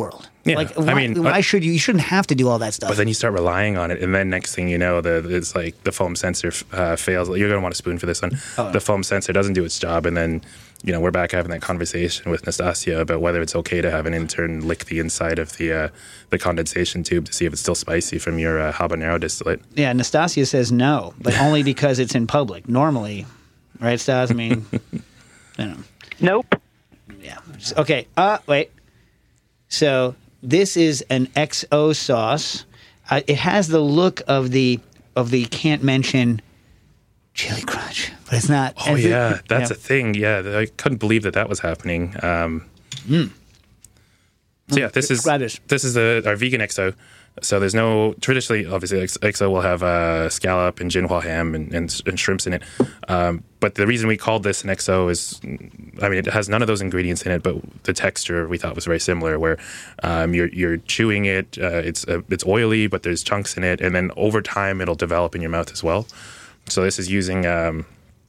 Yeah, Like, why should you? You shouldn't have to do all that stuff. But then you start relying on it, and then next thing you know, it's like the foam sensor fails. You're going to want a spoon for this one. The foam sensor doesn't do its job, and then we're back having that conversation with Nastasia about whether it's okay to have an intern lick the inside of the condensation tube to see if it's still spicy from your habanero distillate. Yeah, Nastasia says no, but only because it's in public. Normally, right, Stas? I mean, Nope. Yeah. Okay. Wait. So this is an XO sauce. It has the look of the can't mention chili crunch, but it's not. Oh yeah, that's a thing. Yeah, I couldn't believe that was happening. So yeah, this is our vegan XO. So there's no traditionally, obviously, XO will have scallop and jinhua ham and shrimps in it. But the reason we called this an XO is, it has none of those ingredients in it, but the texture we thought was very similar. Where you're chewing it, it's oily, but there's chunks in it, and then over time it'll develop in your mouth as well. So this is using a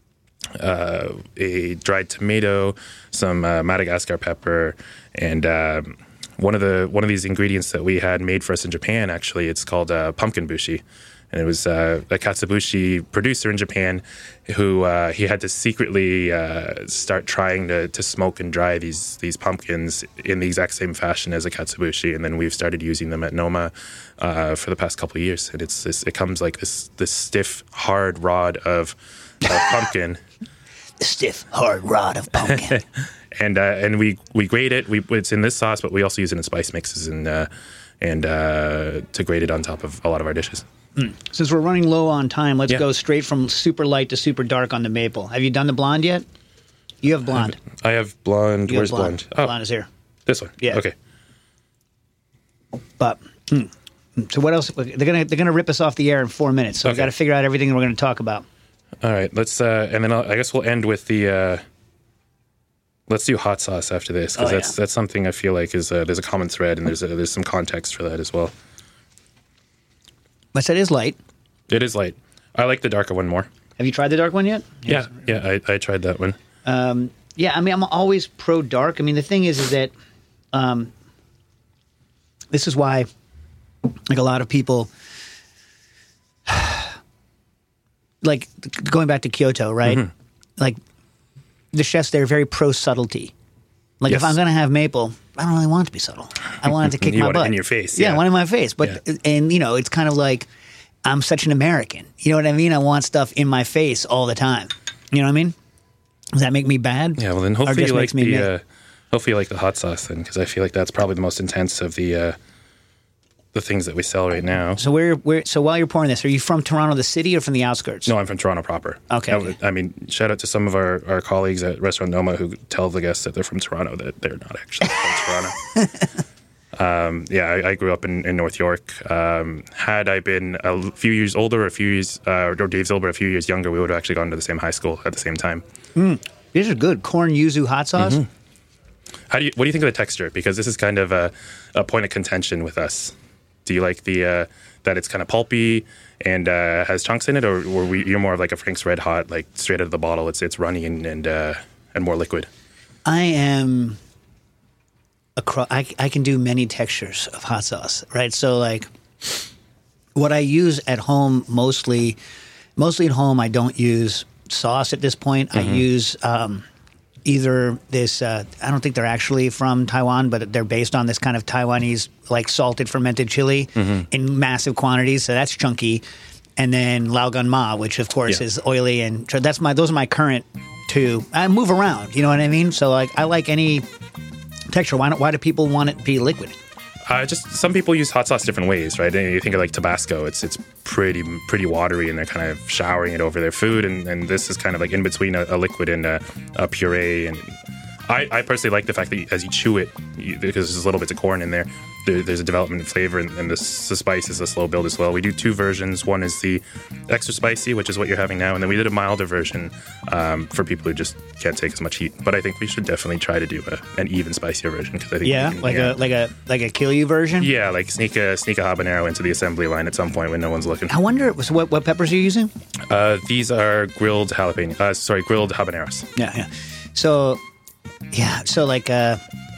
dried tomato, some Madagascar pepper, and one of these ingredients that we had made for us in Japan. Actually, it's called pumpkin bushi, and it was a katsubushi producer in Japan who he had to secretly start trying to smoke and dry these pumpkins in the exact same fashion as a katsubushi, and then we've started using them at Noma for the past couple of years, and it comes like this stiff, hard rod of pumpkin. Stiff, hard rod of pumpkin. And we grate it. It's in this sauce, but we also use it in spice mixes and to grate it on top of a lot of our dishes. Since we're running low on time, let's go straight from super light to super dark on the maple. Have you done the blonde yet? You have blonde. I have blonde. Where's blonde? Oh, blonde is here. This one. Yeah. Okay. But so what else? They're gonna rip us off the air in 4 minutes. So we've got to figure out everything we're going to talk about. All right. Let's and then I guess we'll end with the. Let's do hot sauce after this, because that's something I feel like is there's a common thread, and there's some context for that as well. But that is light. It is light. I like the darker one more. Have you tried the dark one yet? Yeah, I tried that one. Yeah, I'm always pro dark. The thing is that this is why, like, a lot of people, like, going back to Kyoto, right? Mm-hmm. Like, the chefs there are very pro subtlety. Like, if I'm going to have maple, I don't really want it to be subtle. I want it to kick my butt. You want it in your face. Yeah, I want it in my face. But and it's kind of like I'm such an American. You know what I mean? I want stuff in my face all the time. You know what I mean? Does that make me bad? Yeah. Well, then hopefully you like the hot sauce then, because I feel like that's probably the most intense of the things that we sell right now. So so while you're pouring this, are you from Toronto, the city, or from the outskirts? No, I'm from Toronto proper. Okay. Shout out to some of our colleagues at Restaurant Noma who tell the guests that they're from Toronto, that they're not actually from Toronto. I grew up in North York. Had I been a few years older, or Dave Zilber a few years younger, we would have actually gone to the same high school at the same time. These are good. Corn yuzu hot sauce. Mm-hmm. What do you think of the texture? Because this is kind of a point of contention with us. Do you like the that it's kind of pulpy and has chunks in it, or you're more of like a Frank's Red Hot, like straight out of the bottle? It's runny and more liquid. I am I can do many textures of hot sauce, right? So, like, what I use at home mostly at home, I don't use sauce at this point. Mm-hmm. I use either this, I don't think they're actually from Taiwan, but they're based on this kind of Taiwanese, like, salted fermented chili in massive quantities. So that's chunky. And then Lao Gan Ma, which of course is oily, and those are my current two. I move around, you know what I mean? So, like, I like any texture. Why do people want it to be liquid? Just some people use hot sauce different ways, right? And you think of like Tabasco, it's pretty watery, and they're kind of showering it over their food, and this is kind of like in between a liquid and a puree. And I personally like the fact that as you chew it, because there's a little bit of corn in there, there's a development in flavor, and the spice is a slow build as well. We do two versions. One is the extra spicy, which is what you're having now, and then we did a milder version for people who just can't take as much heat. But I think we should definitely try to do an even spicier version, because I think like a kill you version. Yeah, like sneak a habanero into the assembly line at some point when no one's looking. I wonder what peppers are you using? These are grilled habaneros. Yeah. So like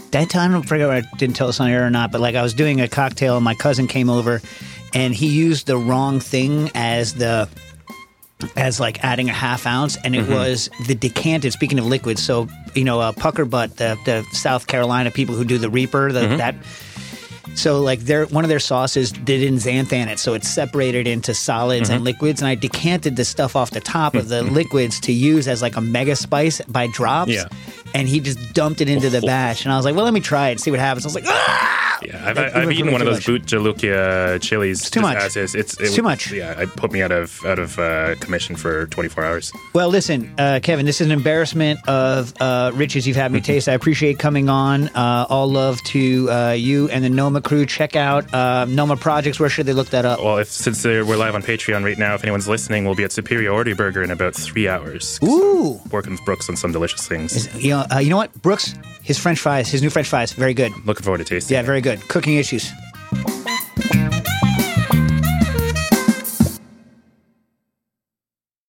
that time, I don't forget I didn't tell this on air or not, but like I was doing a cocktail and my cousin came over and he used the wrong thing as like adding a half ounce, and it was the decanted, speaking of liquids, so, Pucker Butt, the South Carolina people who do the Reaper, that... So, like, one of their sauces, they didn't xanthan it, so it's separated into solids and liquids, and I decanted the stuff off the top of the liquids to use as, like, a mega spice by drops, and he just dumped it into the batch, and I was like, well, let me try it and see what happens. I was like, ah! Yeah, I've eaten one of those Boot Jalukia chilies. It's too much. It's too much. Yeah, it put me out of commission for 24 hours. Well, listen, Kevin, this is an embarrassment of riches you've had me taste. I appreciate coming on. All love to you and the Noma crew. Check out Noma Projects. Where should they look that up? Well, since we're live on Patreon right now, if anyone's listening, we'll be at Superiority Burger in about 3 hours. Ooh! Working with Brooks on some delicious things. You know what? Brooks, his new French fries, very good. Looking forward to tasting it. Very good. Cooking Issues.